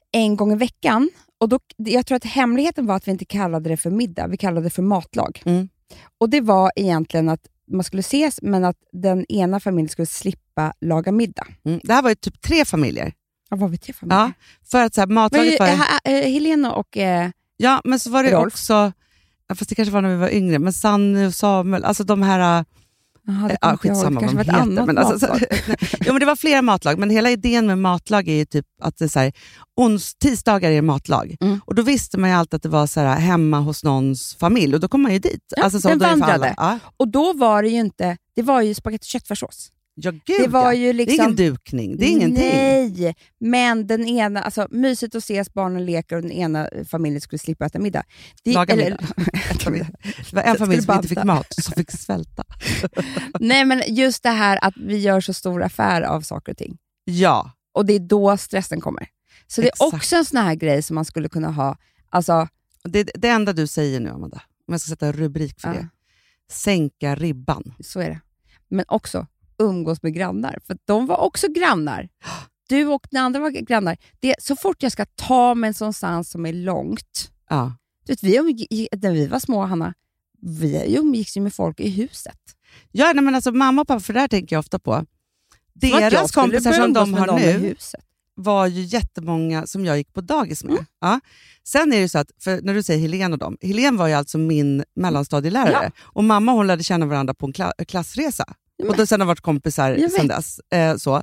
[SPEAKER 6] en gång i veckan. Och då, jag tror att hemligheten var att vi inte kallade det för middag. Vi kallade det för matlag. Och det var egentligen att man skulle ses, men att den ena familjen skulle slippa laga middag.
[SPEAKER 5] Det här var ju typ 3 familjer.
[SPEAKER 6] Ja, var vi 3 familjer?
[SPEAKER 5] Ja, för att så här, matlaget var...
[SPEAKER 6] Helena och
[SPEAKER 5] ja, men så var det
[SPEAKER 6] Rolf.
[SPEAKER 5] Också... Ja, fast det kanske var när vi var yngre. Men Sanny och Samuel, alltså de här... skitsamma vad de heter. Men alltså, jo, men det var flera matlag. Men hela idén med matlag är ju typ att det är så här, tisdagar är matlag. Och då visste man ju alltid att det var så här, hemma hos någons familj. Och då kom man ju dit.
[SPEAKER 6] Ja,
[SPEAKER 5] alltså, så
[SPEAKER 6] den
[SPEAKER 5] då
[SPEAKER 6] vandrade.
[SPEAKER 5] Ja.
[SPEAKER 6] Och då var det ju inte... Det var ju spagetti köttfärssås.
[SPEAKER 5] Ja, gud,
[SPEAKER 6] det var ju liksom,
[SPEAKER 5] det är ingen dukning, det är ingenting.
[SPEAKER 6] Nej, men den ena, alltså mysigt att ses, barnen leker och den ena familjen skulle slippa äta middag.
[SPEAKER 5] Laga middag. Det var en familj som inte fick mat, som fick svälta.
[SPEAKER 6] Nej, men just det här att vi gör så stor affär av saker och ting.
[SPEAKER 5] Ja.
[SPEAKER 6] Och det är då stressen kommer. Så det är också en sån här grej som man skulle kunna ha. Alltså,
[SPEAKER 5] det enda du säger nu, Amanda, om jag ska sätta en rubrik för det. Sänka ribban.
[SPEAKER 6] Så är det. Men också umgås med grannar. För de var också grannar. Du och den andra var grannar. Så fort jag ska ta mig en sån sans som är långt.
[SPEAKER 5] Ja.
[SPEAKER 6] Du vet, när vi var små, Hanna, vi umgicks ju med folk i huset.
[SPEAKER 5] Ja, nej, men alltså mamma och pappa, för det här tänker jag ofta på. Deras kompisar som de har nu var ju jättemånga som jag gick på dagis med. Ja. Sen är det ju så att, för när du säger Helene och dem, Helene var ju alltså min mellanstadielärare. Ja. Och mamma, hon lärde känna varandra på en klassresa. Och då sen har varit kompisar sen dess. Så.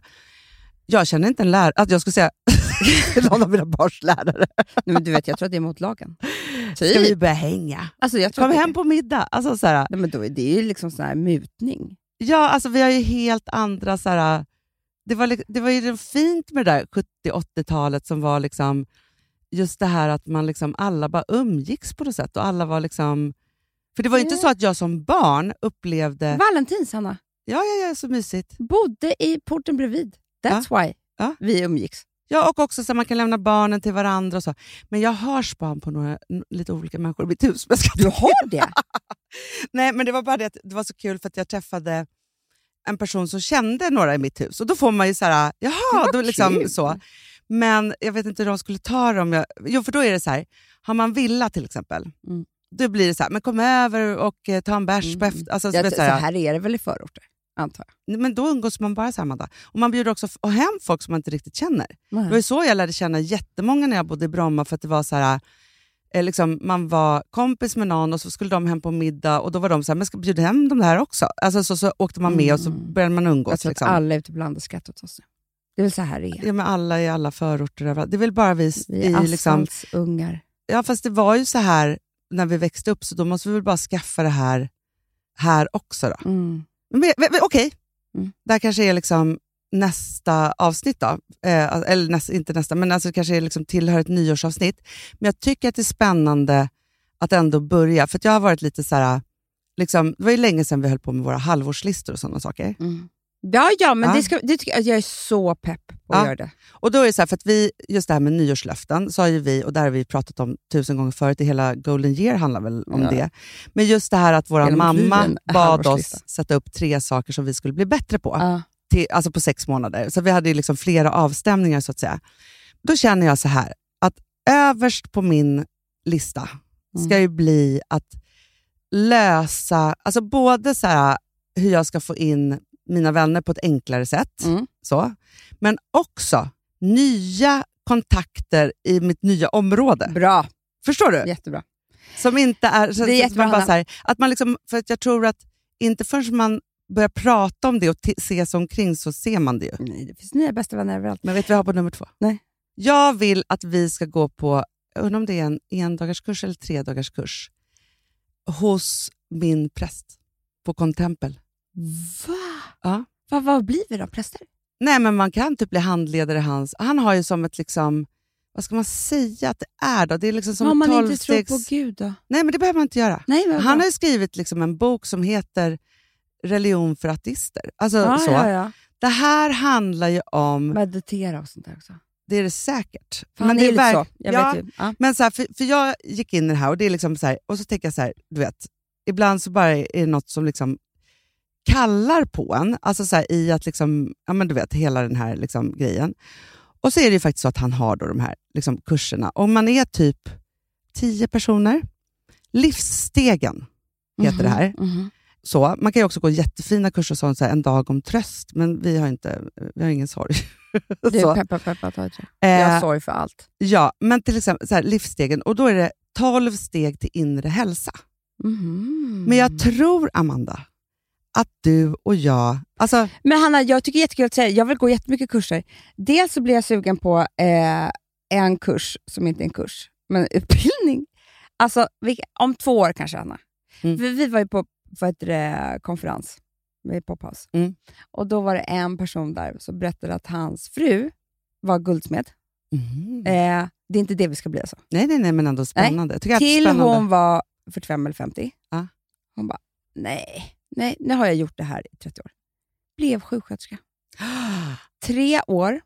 [SPEAKER 5] Jag känner inte en lärare, att jag skulle säga någon av mina barns lärare.
[SPEAKER 6] Nej, men du vet, jag tror att det är mot lagen.
[SPEAKER 5] Ska vi börja hänga?
[SPEAKER 6] Alltså, jag tror
[SPEAKER 5] kom hem på middag. Alltså, så här.
[SPEAKER 6] Nej, men då är det ju liksom sån här mutning.
[SPEAKER 5] Ja, alltså vi har ju helt andra så här, det var ju fint med det där 70-80-talet som var liksom just det här att man liksom alla bara umgicks på något sätt och alla var liksom, för det var ju inte så att jag som barn upplevde
[SPEAKER 6] Valentins, Hanna.
[SPEAKER 5] Ja, så mysigt.
[SPEAKER 6] Bodde i porten bredvid. That's why vi umgicks.
[SPEAKER 5] Ja, och också så man kan lämna barnen till varandra och så. Men jag har span på några lite olika människor i mitt hus.
[SPEAKER 6] Du har det?
[SPEAKER 5] Nej, men det var bara det att det var så kul för att jag träffade en person som kände några i mitt hus. Och då får man ju så här, jaha, då liksom så. Men jag vet inte hur de skulle ta dem. Jo, för då är det så här, har man villa till exempel, då blir det så här, men kom över och ta en bärs på efter. Alltså,
[SPEAKER 6] så här är det väl i förorter, antar jag.
[SPEAKER 5] Men då umgås man bara samma dag. Och man bjuder också hem folk som man inte riktigt känner. Det var ju så jag lärde känna jättemånga när jag bodde i Bromma, för att det var så här, liksom, man var kompis med någon och så skulle de hem på middag och då var de så här, men ska bjuda hem de här också? Alltså så åkte man med och så började man umgås.
[SPEAKER 6] Jag tror
[SPEAKER 5] liksom.
[SPEAKER 6] Att alla ute på landet skrattar åt oss. Det är väl så här det är.
[SPEAKER 5] Ja, men alla i alla förorter. Det är väl bara vi
[SPEAKER 6] är asfaltsungar.
[SPEAKER 5] Ja, fast det var ju så här när vi växte upp, så då måste vi väl bara skaffa det här också då. Okej. Där kanske är liksom nästa avsnitt då. Eller inte nästa, men alltså kanske är liksom tillhör ett nyårsavsnitt. Men jag tycker att det är spännande att ändå börja. För att jag har varit lite så här, liksom, det var ju länge sedan vi höll på med våra halvårslistor och sådana saker.
[SPEAKER 6] Ja, men det tycker jag är så pepp på att göra det.
[SPEAKER 5] Och då är det så här, för att vi, just det här med nyårslöften, så har ju vi, och där har vi pratat om 1000 gånger förut, i hela Golden Year handlar väl om det. Men just det här att vår mamma bad oss sätta upp 3 saker som vi skulle bli bättre på. Alltså på 6 månader. Så vi hade ju liksom flera avstämningar så att säga. Då känner jag så här, att överst på min lista ska ju bli att lösa, alltså både så här, hur jag ska få in mina vänner på ett enklare sätt, så, men också nya kontakter i mitt nya område.
[SPEAKER 6] Bra.
[SPEAKER 5] Förstår du?
[SPEAKER 6] Jättebra.
[SPEAKER 5] Som inte är, så,
[SPEAKER 6] det är jättebra,
[SPEAKER 5] bara så här, att man liksom, för att jag tror att inte förrän man börjar prata om det och se sig omkring, så ser man det ju.
[SPEAKER 6] Nej, det finns nya bästa vänner överallt.
[SPEAKER 5] Men vet vi har på nummer 2?
[SPEAKER 6] Nej.
[SPEAKER 5] Jag vill att vi ska gå på, jag undrar om det är en 1-dagarskurs eller 3-dagarskurs hos min präst på Contempel.
[SPEAKER 6] Va? Ja. Vad blir vi då, präster?
[SPEAKER 5] Nej, men man kan typ bli handledare hans. Han har ju som ett liksom, vad ska man säga att det är då? Det är liksom som
[SPEAKER 6] om man
[SPEAKER 5] 12
[SPEAKER 6] inte tror på Gud då?
[SPEAKER 5] Nej, men det behöver man inte göra.
[SPEAKER 6] Nej,
[SPEAKER 5] han har ju skrivit liksom en bok som heter Religion för ateister. Alltså så.
[SPEAKER 6] Ja.
[SPEAKER 5] Det här handlar ju om
[SPEAKER 6] meditera och sånt där också.
[SPEAKER 5] Det är det säkert.
[SPEAKER 6] Men det är lite så. Jag vet ju.
[SPEAKER 5] Men så här, för jag gick in i det här och det är liksom så här, och så tänker jag så här, du vet, ibland så bara är det något som liksom kallar på en, alltså så här, i att liksom, ja men du vet, hela den här liksom grejen. Och så är det ju faktiskt så att han har då de här liksom, kurserna. Om man är typ 10 personer, livsstegen heter det här. Så, man kan ju också gå jättefina kurser som så här, en dag om tröst, men vi har ingen sorg.
[SPEAKER 6] Du är peppa tar det. Jag har sorg för allt.
[SPEAKER 5] Ja, men till exempel så här, livsstegen, och då är det 12 steg till inre hälsa. Men jag tror, Amanda, att du och jag... Alltså...
[SPEAKER 6] Men Hanna, jag tycker jättekul att säga, jag vill gå jättemycket kurser. Dels så blir jag sugen på en kurs som inte är en kurs, men utbildning. Alltså, om 2 år kanske, Hanna. Vi var ju på konferens med Pophouse. Och då var det en person där som berättade att hans fru var guldsmed. Det är inte det vi ska bli alltså.
[SPEAKER 5] Nej, men ändå spännande.
[SPEAKER 6] Till hon var 45 eller 50. Hon bara, nej, nu har jag gjort det här i 30 år. Blev sjuksköterska. 3 år.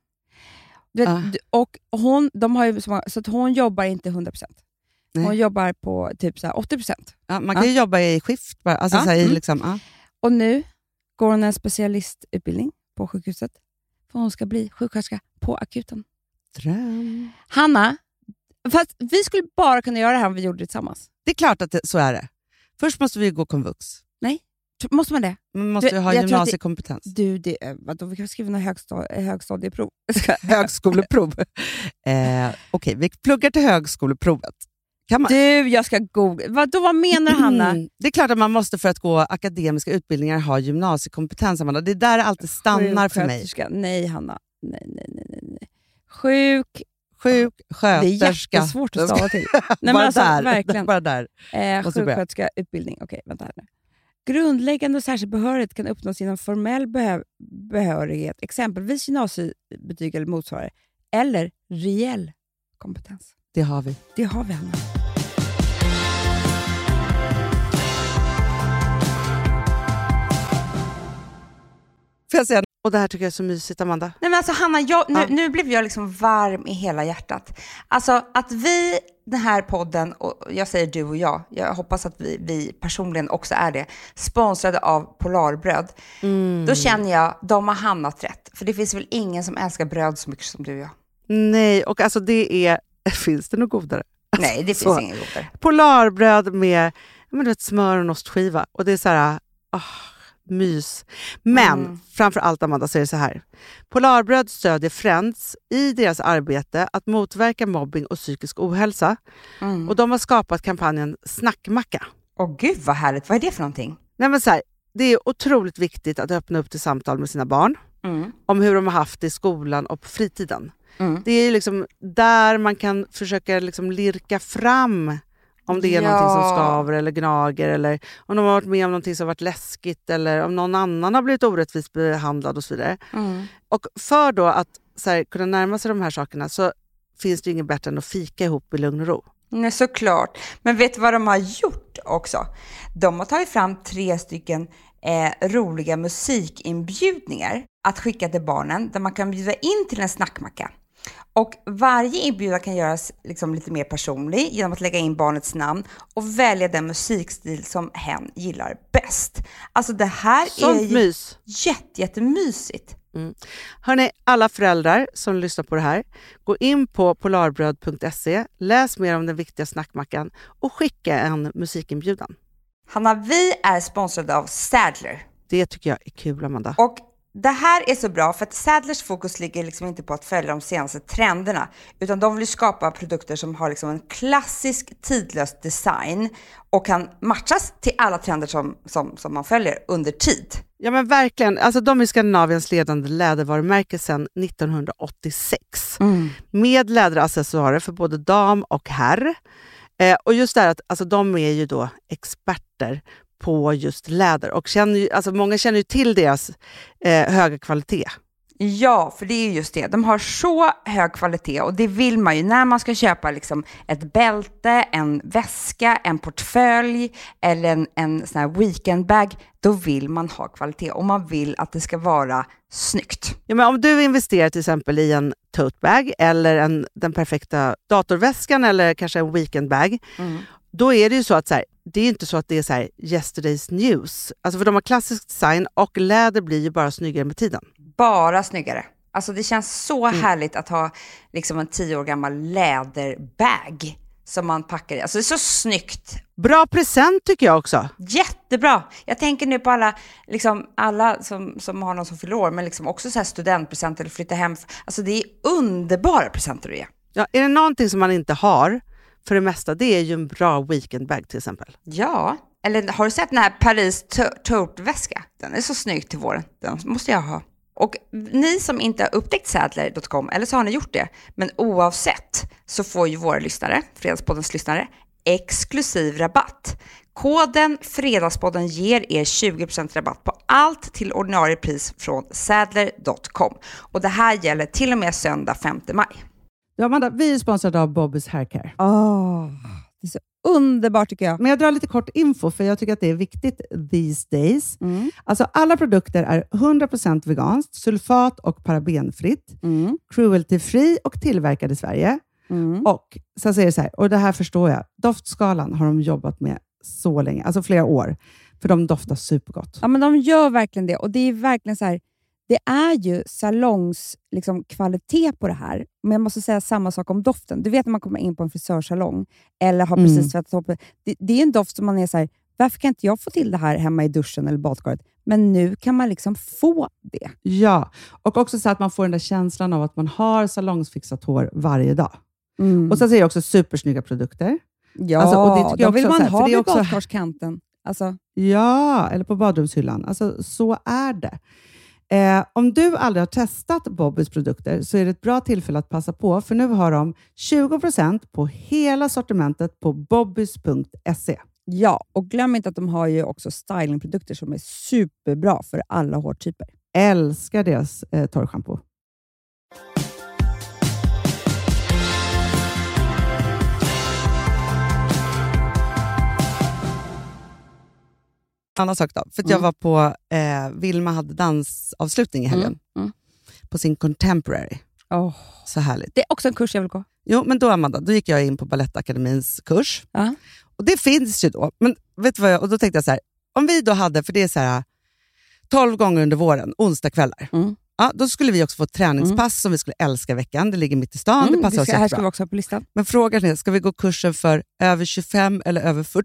[SPEAKER 6] Och de har ju så att hon jobbar inte 100%. Hon jobbar på typ så här 80%.
[SPEAKER 5] Ja, man kan ju jobba i skift. Alltså så här, liksom,
[SPEAKER 6] Och nu går hon en specialistutbildning på sjukhuset. För hon ska bli sjuksköterska på akuten.
[SPEAKER 5] Dröm.
[SPEAKER 6] Hanna, fast vi skulle bara kunna göra det här om vi gjorde det tillsammans.
[SPEAKER 5] Det är klart att så är det. Först måste vi gå komvux.
[SPEAKER 6] Nej, måste man det?
[SPEAKER 5] Man måste ju ha gymnasiekompetens.
[SPEAKER 6] Vadå, vi kan skriva några högstadieprov.
[SPEAKER 5] Högskoleprov. Okej, vi pluggar till högskoleprovet. Kan man?
[SPEAKER 6] Jag ska googla. Vad menar Hanna?
[SPEAKER 5] Det är klart att man måste för att gå akademiska utbildningar ha gymnasiekompetens. Amanda. Det är där det alltid stannar för mig.
[SPEAKER 6] Nej, Hanna. Nej.
[SPEAKER 5] Sjuksköterska.
[SPEAKER 6] Det är jättesvårt att stava till. Nej,
[SPEAKER 5] bara,
[SPEAKER 6] alltså,
[SPEAKER 5] där.
[SPEAKER 6] Verkligen.
[SPEAKER 5] Bara där.
[SPEAKER 6] Sjuksköterska utbildning. Okej, vänta här nu. Grundläggande och särskild behörighet kan uppnås genom formell behörighet, exempelvis gymnasiebetyg eller motsvarande, eller reell kompetens.
[SPEAKER 5] Det har vi.
[SPEAKER 6] Det har vi, Hanna.
[SPEAKER 5] Får jag säga? Och det här tycker jag är så mysigt, Amanda.
[SPEAKER 6] Nej, men alltså Hanna, nu blev jag liksom varm i hela hjärtat. Alltså att den här podden, och jag säger du och jag hoppas att vi personligen också är det, sponsrade av Polarbröd. Då känner jag, de har hamnat rätt. För det finns väl ingen som älskar bröd så mycket som du och jag.
[SPEAKER 5] Nej, och alltså det är... Finns det något godare?
[SPEAKER 6] Nej, det finns inget godare.
[SPEAKER 5] Polarbröd med smör och ostskiva. Och det är så här... mys. Men framför allt, Amanda, så är det så här. Polarbröd stödjer Friends i deras arbete att motverka mobbing och psykisk ohälsa. Och de har skapat kampanjen Snackmacka.
[SPEAKER 6] Åh gud, vad härligt. Vad är det för någonting?
[SPEAKER 5] Nej, men så här, det är otroligt viktigt att öppna upp till samtal med sina barn. Om hur de har haft det i skolan och på fritiden. Det är liksom där man kan försöka liksom lirka fram om det är någonting som skaver eller gnager, eller om de har varit med om någonting som har varit läskigt, eller om någon annan har blivit orättvist behandlad och så vidare. Och för då att så här, kunna närma sig de här sakerna så finns det inget bättre än att fika ihop i lugn och ro.
[SPEAKER 6] Nej, såklart. Men vet du vad de har gjort också? De har tagit fram 3 roliga musikinbjudningar att skicka till barnen, där man kan bjuda in till en snackmacka. Och varje inbjudan kan göras liksom lite mer personlig genom att lägga in barnets namn och välja den musikstil som hen gillar bäst. Alltså det här är jättemysigt.
[SPEAKER 5] Hörrni, alla föräldrar som lyssnar på det här, gå in på polarbröd.se, läs mer om den viktiga snackmackan och skicka en musikinbjudan.
[SPEAKER 6] Hanna, vi är sponsrade av Sadler.
[SPEAKER 5] Det tycker jag är kul, Amanda.
[SPEAKER 6] Och det här är så bra för att Sadlers fokus ligger liksom inte på att följa de senaste trenderna, utan de vill skapa produkter som har liksom en klassisk tidlös design och kan matchas till alla trender som man följer under tid.
[SPEAKER 5] Ja, men verkligen. Alltså, de är Skandinaviens ledande lädervarumärke sedan 1986. Med läderaccessoarer för både dam och herr. Och just det här att alltså, de är ju då experter på just läder. Och många känner ju till deras höga kvalitet.
[SPEAKER 6] Ja, för det är just det. De har så hög kvalitet och det vill man ju när man ska köpa liksom ett bälte, en väska, en portfölj eller en sån här weekendbag. Då vill man ha kvalitet och man vill att det ska vara snyggt.
[SPEAKER 5] Ja, men om du investerar till exempel i en totebag eller den perfekta datorväskan eller kanske en weekendbag, då är det ju så att så här, det är inte så att det är så här yesterday's news. Alltså för de har klassisk design och läder blir ju bara snyggare med tiden.
[SPEAKER 6] Bara snyggare. Alltså det känns så härligt att ha liksom en 10 år gammal läderbag som man packar i. Alltså det är så snyggt.
[SPEAKER 5] Bra present tycker jag också.
[SPEAKER 6] Jättebra. Jag tänker nu på alla som har någon som fyller år, men liksom också så här studentpresenter eller flytta hem. Alltså det är underbara presenter att ge.
[SPEAKER 5] Ja, är det någonting som man inte har för det mesta, det är ju en bra weekendbag till exempel.
[SPEAKER 6] Ja, eller har du sett den här Paris tote-väska? Den är så snygg till våren. Den måste jag ha. Och ni som inte har upptäckt Sadler.com, eller så har ni gjort det, men oavsett så får ju våra lyssnare, Fredagspoddens lyssnare, exklusiv rabatt. Koden Fredagspodden ger er 20% rabatt på allt till ordinarie pris från Sadler.com. Och det här gäller till och med söndag 5 maj.
[SPEAKER 5] Ja, Amanda, vi är sponsrade av Bobby's Haircare.
[SPEAKER 6] Det är så underbart tycker jag.
[SPEAKER 5] Men jag drar lite kort info för jag tycker att det är viktigt these days. Alltså alla produkter är 100% veganskt, sulfat- och parabenfritt, cruelty-free och tillverkade i Sverige. Och så säger det så här, och det här förstår jag, doftskalan har de jobbat med så länge, alltså flera år, för de doftar supergott.
[SPEAKER 6] Ja, men de gör verkligen det, och det är verkligen så här, det är ju salongs liksom, kvalitet på det här. Men jag måste säga samma sak om doften. Du vet när man kommer in på en frisörsalong eller har precis tvättat upp. Det är en doft som man är så här, varför kan inte jag få till det här hemma i duschen eller badkaret? Men nu kan man liksom få det. Ja, och också så att man får den där känslan av att man har salongsfixat hår varje dag. Och så säger jag också supersnygga produkter. Ja, alltså, och det tycker jag vill man ha vid badkarskanten. Alltså. Ja, eller på badrumshyllan. Alltså, så är det. Om du aldrig har testat Bobbys produkter så är det ett bra tillfälle att passa på, för nu har de 20% på hela sortimentet på bobbys.se. Ja, och glöm inte att de har ju också stylingprodukter som är superbra för alla hårtyper. Älskar deras torrschampo. Annan sak då, för att jag var på Vilma hade dansavslutning i helgen på sin Contemporary. Så härligt. Det är också en kurs jag vill gå. Jo, men då Amanda, då gick jag in på Balettakademins kurs. Och det finns ju då. Men vet du vad och då tänkte jag så här, om vi då hade, för det är så här 12 gånger under våren, onsdagskvällar. Ja, då skulle vi också få ett träningspass som vi skulle älska i veckan. Det ligger mitt i stan, det passar oss jättebra. Här ska vi också ha på listan. Men frågan är, ska vi gå kursen för över 25 eller över 40?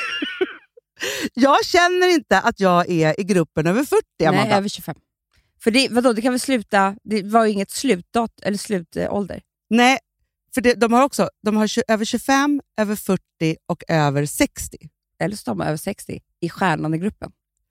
[SPEAKER 6] Jag känner inte att jag är i gruppen över 40, Amanda. Nej, över 25. För det, vadå, det kan väl sluta, det var ju inget slutålder. Nej, för de har över 25, över 40 och över 60. Eller så tar man över 60 i stjärnan i gruppen.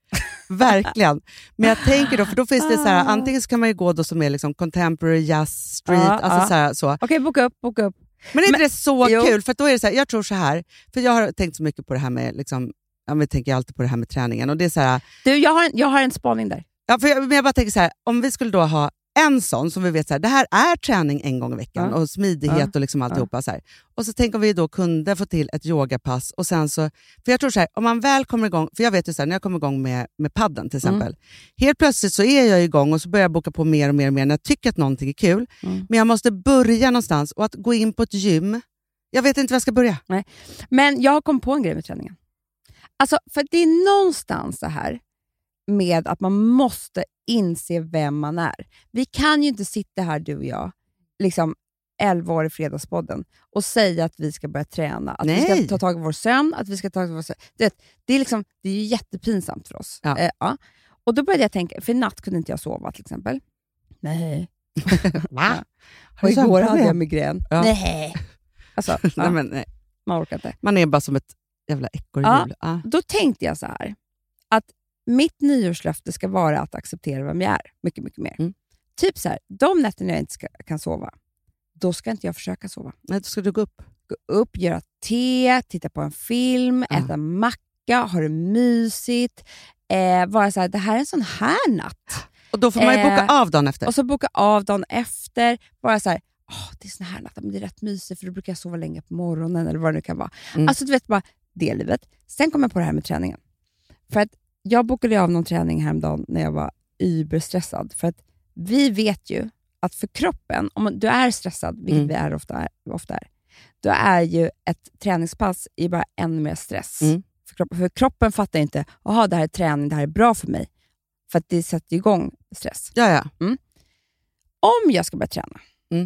[SPEAKER 6] Verkligen. Men jag tänker då, för då finns det så här, antingen så kan man ju gå då som är liksom contemporary, jazz, street, alltså så här, så. Okej, boka upp. Men är inte det så kul? För då är det så här, jag tror så här, för jag har tänkt så mycket på det här med liksom, jag tänker alltid på det här med träningen. Och det är så här, du, jag har en spaning där. Ja, men jag bara tänker så här, om vi skulle då ha en sån som vi vet så här, det här är träning en gång i veckan och smidighet och liksom alltihopa så här. Och så tänker vi då kunde få till ett yogapass och sen så, för jag tror så här, om man väl kommer igång, för jag vet ju så här, när jag kommer igång med padden till exempel, helt plötsligt så är jag igång och så börjar jag boka på mer och mer när jag tycker att någonting är kul. Men jag måste börja någonstans, och att gå in på ett gym, jag vet inte var jag ska börja. Nej. Men jag har kommit på en grej med träningen. Alltså, för det är någonstans så här med att man måste inse vem man är. Vi kan ju inte sitta här, du och jag, liksom 11 år i Fredagspodden och säga att vi ska börja träna, att vi ska ta tag i vår sömn, att vi ska ta tag i vår sömn. Det är ju jättepinsamt för oss. Ja. Och då började jag tänka, för i natt kunde inte jag sova till exempel. Nej. Va? Och igår hade jag migrän. Ja. Nej. Alltså, nej. Man orkar inte. Man är bara som ett jävla ekorrhjul. Ja, då tänkte jag så här, att mitt nyårslöfte ska vara att acceptera vem jag är. Mycket, mycket mer. Typ så här, de nätter när jag inte kan sova, då ska inte jag försöka sova. Nej, då ska du gå upp. Gå upp, göra te, titta på en film, äta macka, ha det mysigt. Vara så här, det här är en sån här natt. Och då får man ju boka av dagen efter. Och så boka av dagen efter. Bara så här, det är sån här natt, men det är rätt mysigt för då brukar jag sova länge på morgonen eller vad det nu kan vara. Alltså du vet bara, det livet. Sen kommer jag på det här med träningen. För att jag bokade av någon träning häromdagen när jag var überstressad. För att vi vet ju att för kroppen, om du är stressad, vilket vi är ofta är, då är ju ett träningspass i bara ännu mer stress. För kroppen fattar inte, det här är träning, det här är bra för mig. För att det sätter igång stress. Ja. om jag ska börja träna,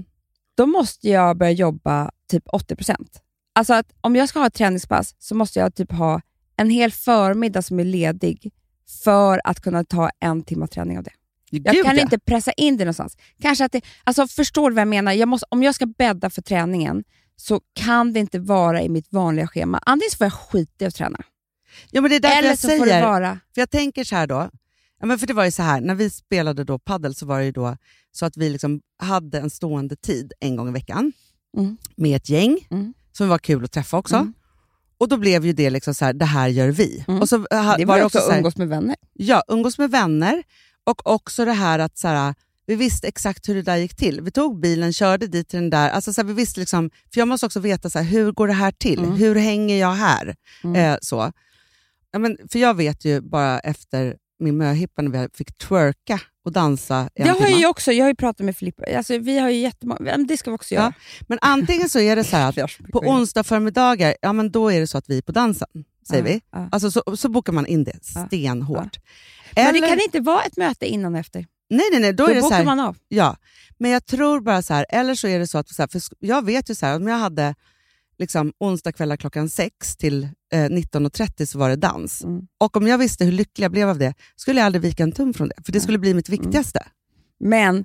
[SPEAKER 6] då måste jag börja jobba typ 80%. Alltså att om jag ska ha ett träningspass så måste jag typ ha en hel förmiddag som är ledig för att kunna ta 1 timme träning av det. Jag kan inte pressa in det någonstans. Kanske att alltså förstår du vad jag menar? Om jag ska bädda för träningen så kan det inte vara i mitt vanliga schema. Antingen så får jag skita i att träna.
[SPEAKER 5] Ja, men det är därför
[SPEAKER 6] eller
[SPEAKER 5] jag
[SPEAKER 6] så
[SPEAKER 5] säger,
[SPEAKER 6] får det vara.
[SPEAKER 5] för jag tänker så här då. Ja, men för det var ju så här, när vi spelade då paddel så var det ju då så att vi liksom hade en stående tid en gång i veckan med ett gäng som var kul att träffa också. Och då blev ju det liksom så här, det här gör vi. Och så
[SPEAKER 6] det var också så här, umgås med vänner.
[SPEAKER 5] Ja, umgås med vänner. Och också det här att så här, vi visste exakt hur det där gick till. Vi tog bilen, körde dit till den där. Alltså så här, vi visste liksom, för jag måste också veta så här, hur går det här till? Hur hänger jag här? Så. Ja, men, för jag vet ju bara efter min möhippa när vi fick twerka och dansa.
[SPEAKER 6] Det har jag också. Jag har ju pratat med Filippa. Alltså, vi har ju jättemånga. Det ska vi också göra.
[SPEAKER 5] Ja, men antingen så är det så här att på onsdag förmiddagar, ja men då är det så att vi är på dansen, säger vi. Alltså så bokar man in det stenhårt.
[SPEAKER 6] Men det kan inte vara ett möte innan och efter.
[SPEAKER 5] Nej. Då är det så här,
[SPEAKER 6] man av.
[SPEAKER 5] Ja, men jag tror bara så här, eller så är det så att, så här, för jag vet ju så här, om jag hade liksom onsdag kvällar klockan 6 till 19.30 så var det dans. Och om jag visste hur lycklig jag blev av det, skulle jag aldrig vika en tum från det. För det skulle bli mitt viktigaste.
[SPEAKER 6] Men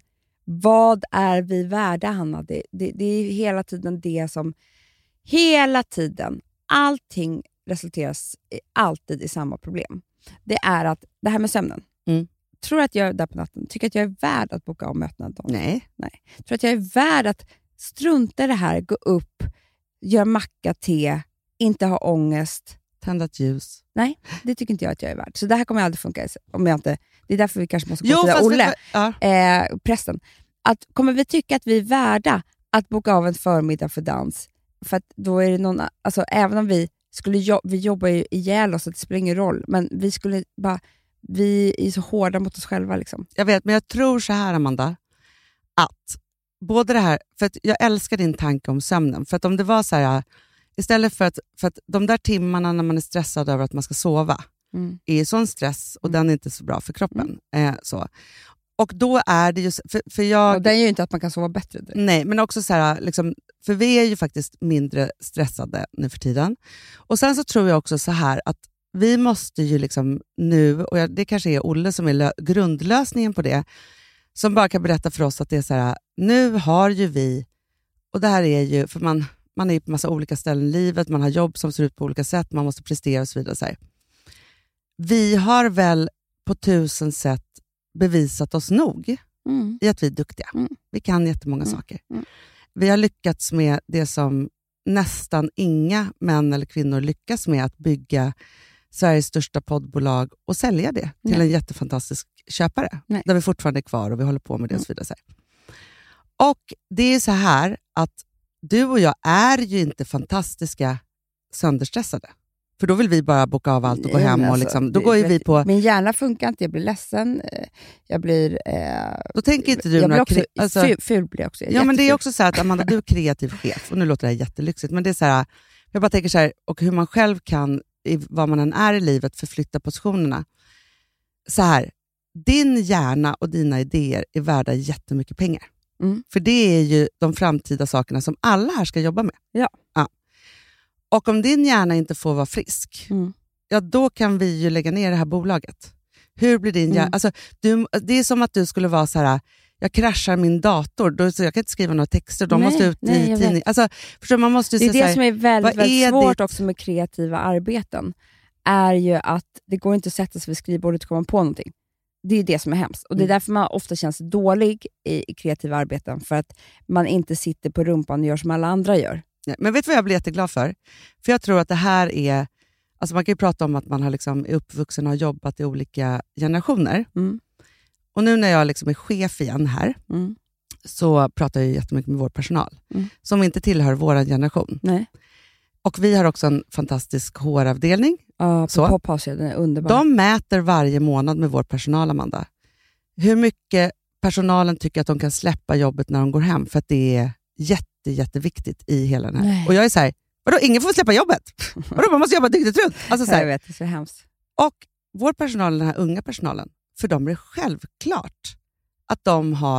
[SPEAKER 6] vad är vi värda, Hanna? Det är hela tiden det som... Hela tiden. Allting resulteras alltid i samma problem. Det är att det här med sömnen. Tror att jag är där på natten. Tycker att jag är värd att boka av mötena.
[SPEAKER 5] Nej.
[SPEAKER 6] Tror att jag är värd att strunta i det här, gå upp, göra macka, te, inte ha ångest.
[SPEAKER 5] Tända ett ljus.
[SPEAKER 6] Nej, det tycker inte jag att jag är värd. Så det här kommer aldrig funka om jag inte... Det är därför vi kanske måste gå till Olle, prästen. Att, kommer vi tycka att vi är värda att boka av en förmiddag för dans? För att då är det någon... Alltså även om vi jobbar ju ihjäl oss, så det spelar ingen roll. Men vi skulle bara... Vi är så hårda mot oss själva liksom.
[SPEAKER 5] Jag vet, men jag tror så här, Amanda, att både det här, för att jag älskar din tanke om sömnen, för att om det var så här, istället för att de där timmarna när man är stressad över att man ska sova är sån stress och den är inte så bra för kroppen. Så. Och då är det ju, för jag...
[SPEAKER 6] Och det är ju inte att man kan sova bättre. Direkt.
[SPEAKER 5] Nej, men också så här, liksom, för vi är ju faktiskt mindre stressade nu för tiden. Och sen så tror jag också så här att vi måste ju liksom nu, och det kanske är Olle som är grundlösningen på det, som bara kan berätta för oss att det är så här, nu har ju vi, och det här är ju, för man är ju på massa olika ställen i livet, man har jobb som ser ut på olika sätt, man måste prestera och så vidare. Så här. Vi har väl på 1000 sätt bevisat oss nog i att vi är duktiga. Vi kan jättemånga saker. Vi har lyckats med det som nästan inga män eller kvinnor lyckas med, att bygga Sveriges största poddbolag och sälja det till en jättefantastisk köpare. Där vi fortfarande är kvar och vi håller på med det och så vidare. Och det är så här att du och jag är ju inte fantastiska sönderstressade. För då vill vi bara boka av allt och gå hem. Och liksom, då går ju vi på...
[SPEAKER 6] Min hjärna funkar inte, jag blir ledsen. Jag blir...
[SPEAKER 5] Då tänker inte du...
[SPEAKER 6] Jag blir också, ful blir jag också.
[SPEAKER 5] Ja, men det är också så här att Amanda, du är kreativ chef. Och nu låter det här jättelyxigt. Men det är så här, jag bara tänker så här, och hur man själv kan, i vad man än är i livet, förflytta positionerna. Så här, din hjärna och dina idéer är värda jättemycket pengar. För det är ju de framtida sakerna som alla här ska jobba med.
[SPEAKER 6] Ja.
[SPEAKER 5] Och om din hjärna inte får vara frisk, ja, då kan vi ju lägga ner det här bolaget. Hur blir din hjärna? Alltså, det är som att du skulle vara så här, jag kraschar min dator, så jag kan inte skriva några texter, de måste ut i tidning. Alltså, förstår, man måste
[SPEAKER 6] det är
[SPEAKER 5] det
[SPEAKER 6] här, som är väldigt svårt också med kreativa arbeten, är ju att det går inte att sätta sig vid skrivbordet och komma på någonting. Det är det som är hemskt. Och det är därför man ofta känns dålig i kreativa arbeten, för att man inte sitter på rumpan och gör som alla andra gör.
[SPEAKER 5] Ja, men vet du vad jag blir jätteglad för? För jag tror att det här är... Alltså man kan ju prata om att man har liksom är uppvuxen och har jobbat i olika generationer. Och nu när jag liksom är chef igen här, så pratar jag jättemycket med vår personal. Som inte tillhör vår generation.
[SPEAKER 6] Nej.
[SPEAKER 5] Och vi har också en fantastisk HR-avdelning.
[SPEAKER 6] Ja, på Pophouse, den är underbar.
[SPEAKER 5] De mäter varje månad med vår personal, Amanda. Hur mycket personalen tycker att de kan släppa jobbet när de går hem. För att det är jätteviktigt i hela den här. Nej. Och jag är så här, vadå, ingen får släppa jobbet? Vadå, man måste jobba dygnet runt. Alltså, så här.
[SPEAKER 6] Jag vet, det är så hemskt.
[SPEAKER 5] Och vår personal, den här unga personalen, för dem är det självklart att de har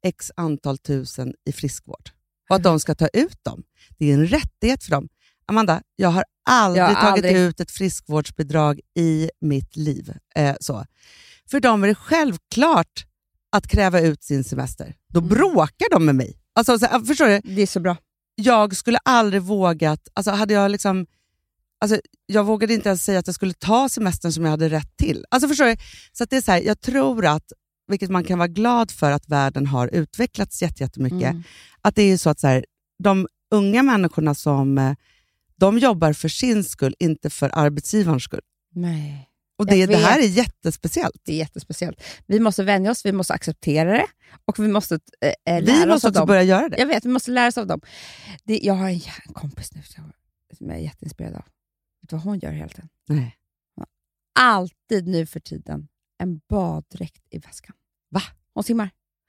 [SPEAKER 5] x antal tusen i friskvård. Och att de ska ta ut dem. Det är en rättighet för dem. Amanda, jag har aldrig tagit ut ett friskvårdsbidrag i mitt liv. Så. För dem är det självklart att kräva ut sin semester. Då bråkar de med mig. Alltså, förstår du?
[SPEAKER 6] Det är så bra.
[SPEAKER 5] Jag skulle aldrig vågat, alltså hade jag liksom, alltså jag vågade inte ens säga att jag skulle ta semestern som jag hade rätt till. Alltså förstår du? Så att det är så här, jag tror att, vilket man kan vara glad för, att världen har utvecklats jättemycket. Att det är så att så här, de unga människorna som de jobbar för sin skull, inte för arbetsgivarens skull.
[SPEAKER 6] Nej.
[SPEAKER 5] Och det här är jättespeciellt.
[SPEAKER 6] Det är jättespeciellt. Vi måste vänja oss, vi måste acceptera det och vi måste lära oss av dem.
[SPEAKER 5] Vi måste också börja göra det.
[SPEAKER 6] Jag vet, vi måste lära oss av dem. Jag har en kompis nu som jag är jätteinspirerad av. Vet du vad hon gör hela tiden?
[SPEAKER 5] Nej.
[SPEAKER 6] Alltid nu för tiden en baddräkt i väskan.
[SPEAKER 5] Va?
[SPEAKER 6] Hon simmar.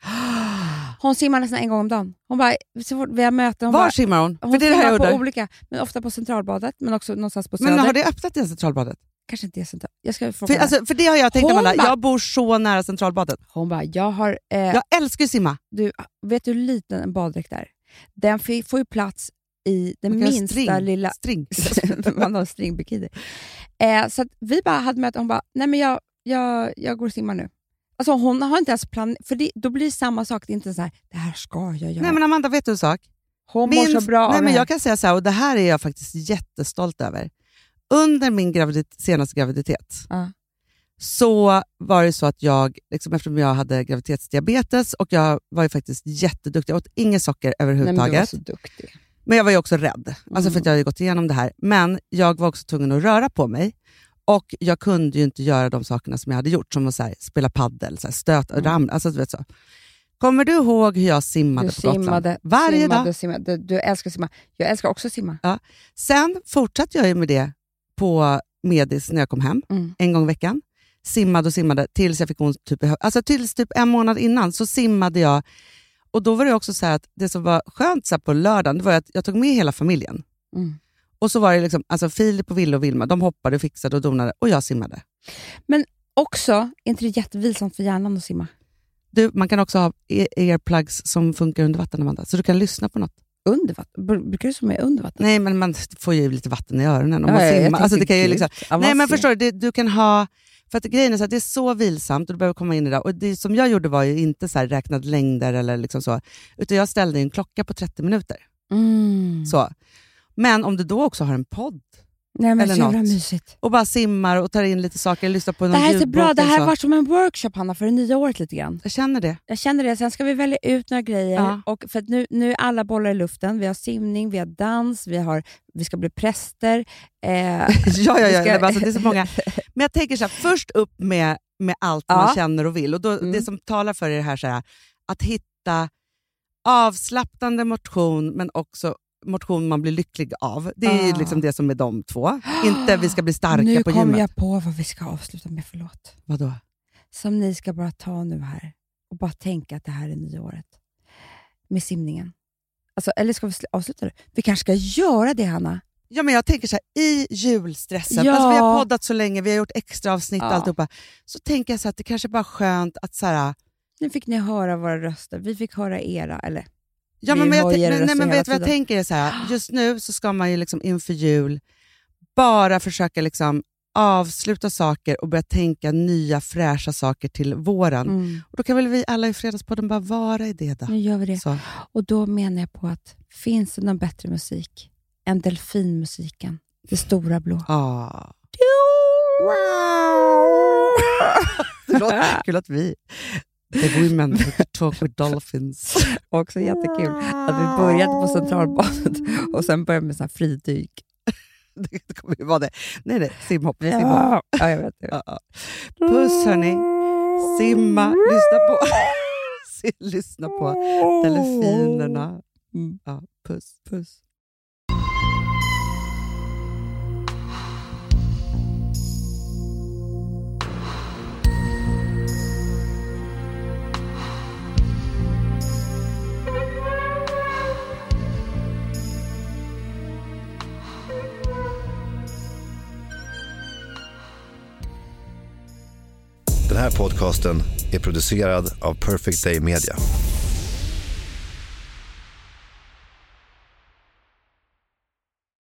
[SPEAKER 6] Hon simmar nästan en gång om dagen. Hon bara, så fort vi har möten...
[SPEAKER 5] Var simmar hon?
[SPEAKER 6] Hon simmar på olika, men ofta på Centralbadet, men också någonstans på Söder.
[SPEAKER 5] Men har det öppnat i Centralbadet?
[SPEAKER 6] Kanske inte är Central. Jag ska fråga.
[SPEAKER 5] För det har jag tänkt, Amanda. Jag bor så nära Centralbadet.
[SPEAKER 6] Hon bara, jag
[SPEAKER 5] älskar att simma.
[SPEAKER 6] Du, vet du hur liten en baddräkt är? Den får ju plats i den minsta lilla...
[SPEAKER 5] String.
[SPEAKER 6] Man har stringbikini. Så att vi bara hade med att hon bara, nej men jag går och simmar nu. Alltså hon har inte ens för då blir det samma sak. Det är inte så här, det här ska jag göra.
[SPEAKER 5] Nej men Amanda, vet du en sak?
[SPEAKER 6] Hon mår så bra.
[SPEAKER 5] Nej men jag kan säga så här, och det här är jag faktiskt jättestolt över. Under min senaste graviditet så var det så att jag, liksom, eftersom jag hade graviditetsdiabetes och jag var ju faktiskt jätteduktig. Jag åt inget socker överhuvudtaget.
[SPEAKER 6] Nej, men du var så duktig.
[SPEAKER 5] Men jag var ju också rädd. Alltså för att jag hade gått igenom det här. Men jag var också tvungen att röra på mig. Och jag kunde ju inte göra de sakerna som jag hade gjort. Som att så här, spela paddel, så här, stöt och ramla. Alltså, du vet så. Kommer du ihåg hur jag simmade på Gotland? Varje dag.
[SPEAKER 6] Du älskar att simma. Jag älskar också att simma.
[SPEAKER 5] Ja. Sen fortsatte jag ju med det på Medis när jag kom hem. En gång i veckan. Simmade och simmade tills jag fick ont tills typ en månad innan så simmade jag. Och då var det också så här att det som var skönt så här på lördagen, det var att jag tog med hela familjen. Och så var det liksom, alltså Filip och Ville och Vilma, de hoppade och fixade och donade och jag simmade.
[SPEAKER 6] Men också, är inte det jättevilsamt för hjärnan att simma?
[SPEAKER 5] Du, man kan också ha earplugs som funkar under vatten, Amanda, så du kan lyssna på något.
[SPEAKER 6] Under vatten? Brukar du som är under vatten?
[SPEAKER 5] Nej, men man får ju lite vatten i öronen om man simmar. Alltså, det kan ju liksom, nej, men förstår du, du kan ha... För att grejen är så att det är så vilsamt och du behöver komma in i det. Och det som jag gjorde var ju inte så här räknat längder eller liksom så. Utan jag ställde en klocka på 30 minuter. Så. Men om du då också har en podd.
[SPEAKER 6] Nej, men eller något. Mysigt.
[SPEAKER 5] Och bara simmar och tar in lite saker. Lyssnar på någon
[SPEAKER 6] det här är så bra. Det här
[SPEAKER 5] så.
[SPEAKER 6] var som en workshop, Hanna, för det nya året lite grann.
[SPEAKER 5] Jag känner det.
[SPEAKER 6] Sen ska vi välja ut några grejer. Ja. Och för att nu är alla bollar i luften. Vi har simning, vi har dans, vi ska bli präster.
[SPEAKER 5] Alltså, det är så många. Men jag tänker så här, först upp med allt man känner och vill. Och då, det som talar för är det här, så här, att hitta avslappnande motion, men också motion man blir lycklig av. Det är ju liksom det som är de två. Inte vi ska bli starka på gymmet.
[SPEAKER 6] Nu kommer jag på vad vi ska avsluta med, förlåt.
[SPEAKER 5] Vadå?
[SPEAKER 6] Som ni ska bara ta nu här. Och bara tänka att det här är nyåret. Med simningen. Alltså, eller ska vi avsluta det? Vi kanske ska göra det, Hanna.
[SPEAKER 5] Ja, men jag tänker så här, i julstressen. Alltså, vi har poddat så länge, vi har gjort extra avsnitt och alltihopa. Så tänker jag så att det kanske bara är skönt att så här...
[SPEAKER 6] Nu fick ni höra våra röster. Vi fick höra era, eller...
[SPEAKER 5] Ja, men vet vad jag tänker är så här, just nu så ska man ju liksom inför jul bara försöka liksom avsluta saker och börja tänka nya fräscha saker till våren. Och då kan väl vi alla i Fredagspodden bara vara i det då.
[SPEAKER 6] Nu gör vi det. Så. Och då menar jag på att finns det någon bättre musik än delfinmusiken? Det stora blå.
[SPEAKER 5] Wow.
[SPEAKER 6] Det
[SPEAKER 5] låter kul att vi The Women Talk with Dolphins.
[SPEAKER 6] Också jättekul att vi började på Centralbadet och sen började med sån här fridyk.
[SPEAKER 5] Det kommer ju vara det. Nej, simhopp.
[SPEAKER 6] Ja, jag vet det.
[SPEAKER 5] Puss hörni. Simma. Lyssna på delfinerna. Ja, puss.
[SPEAKER 7] Den här podcasten är producerad av Perfect Day Media.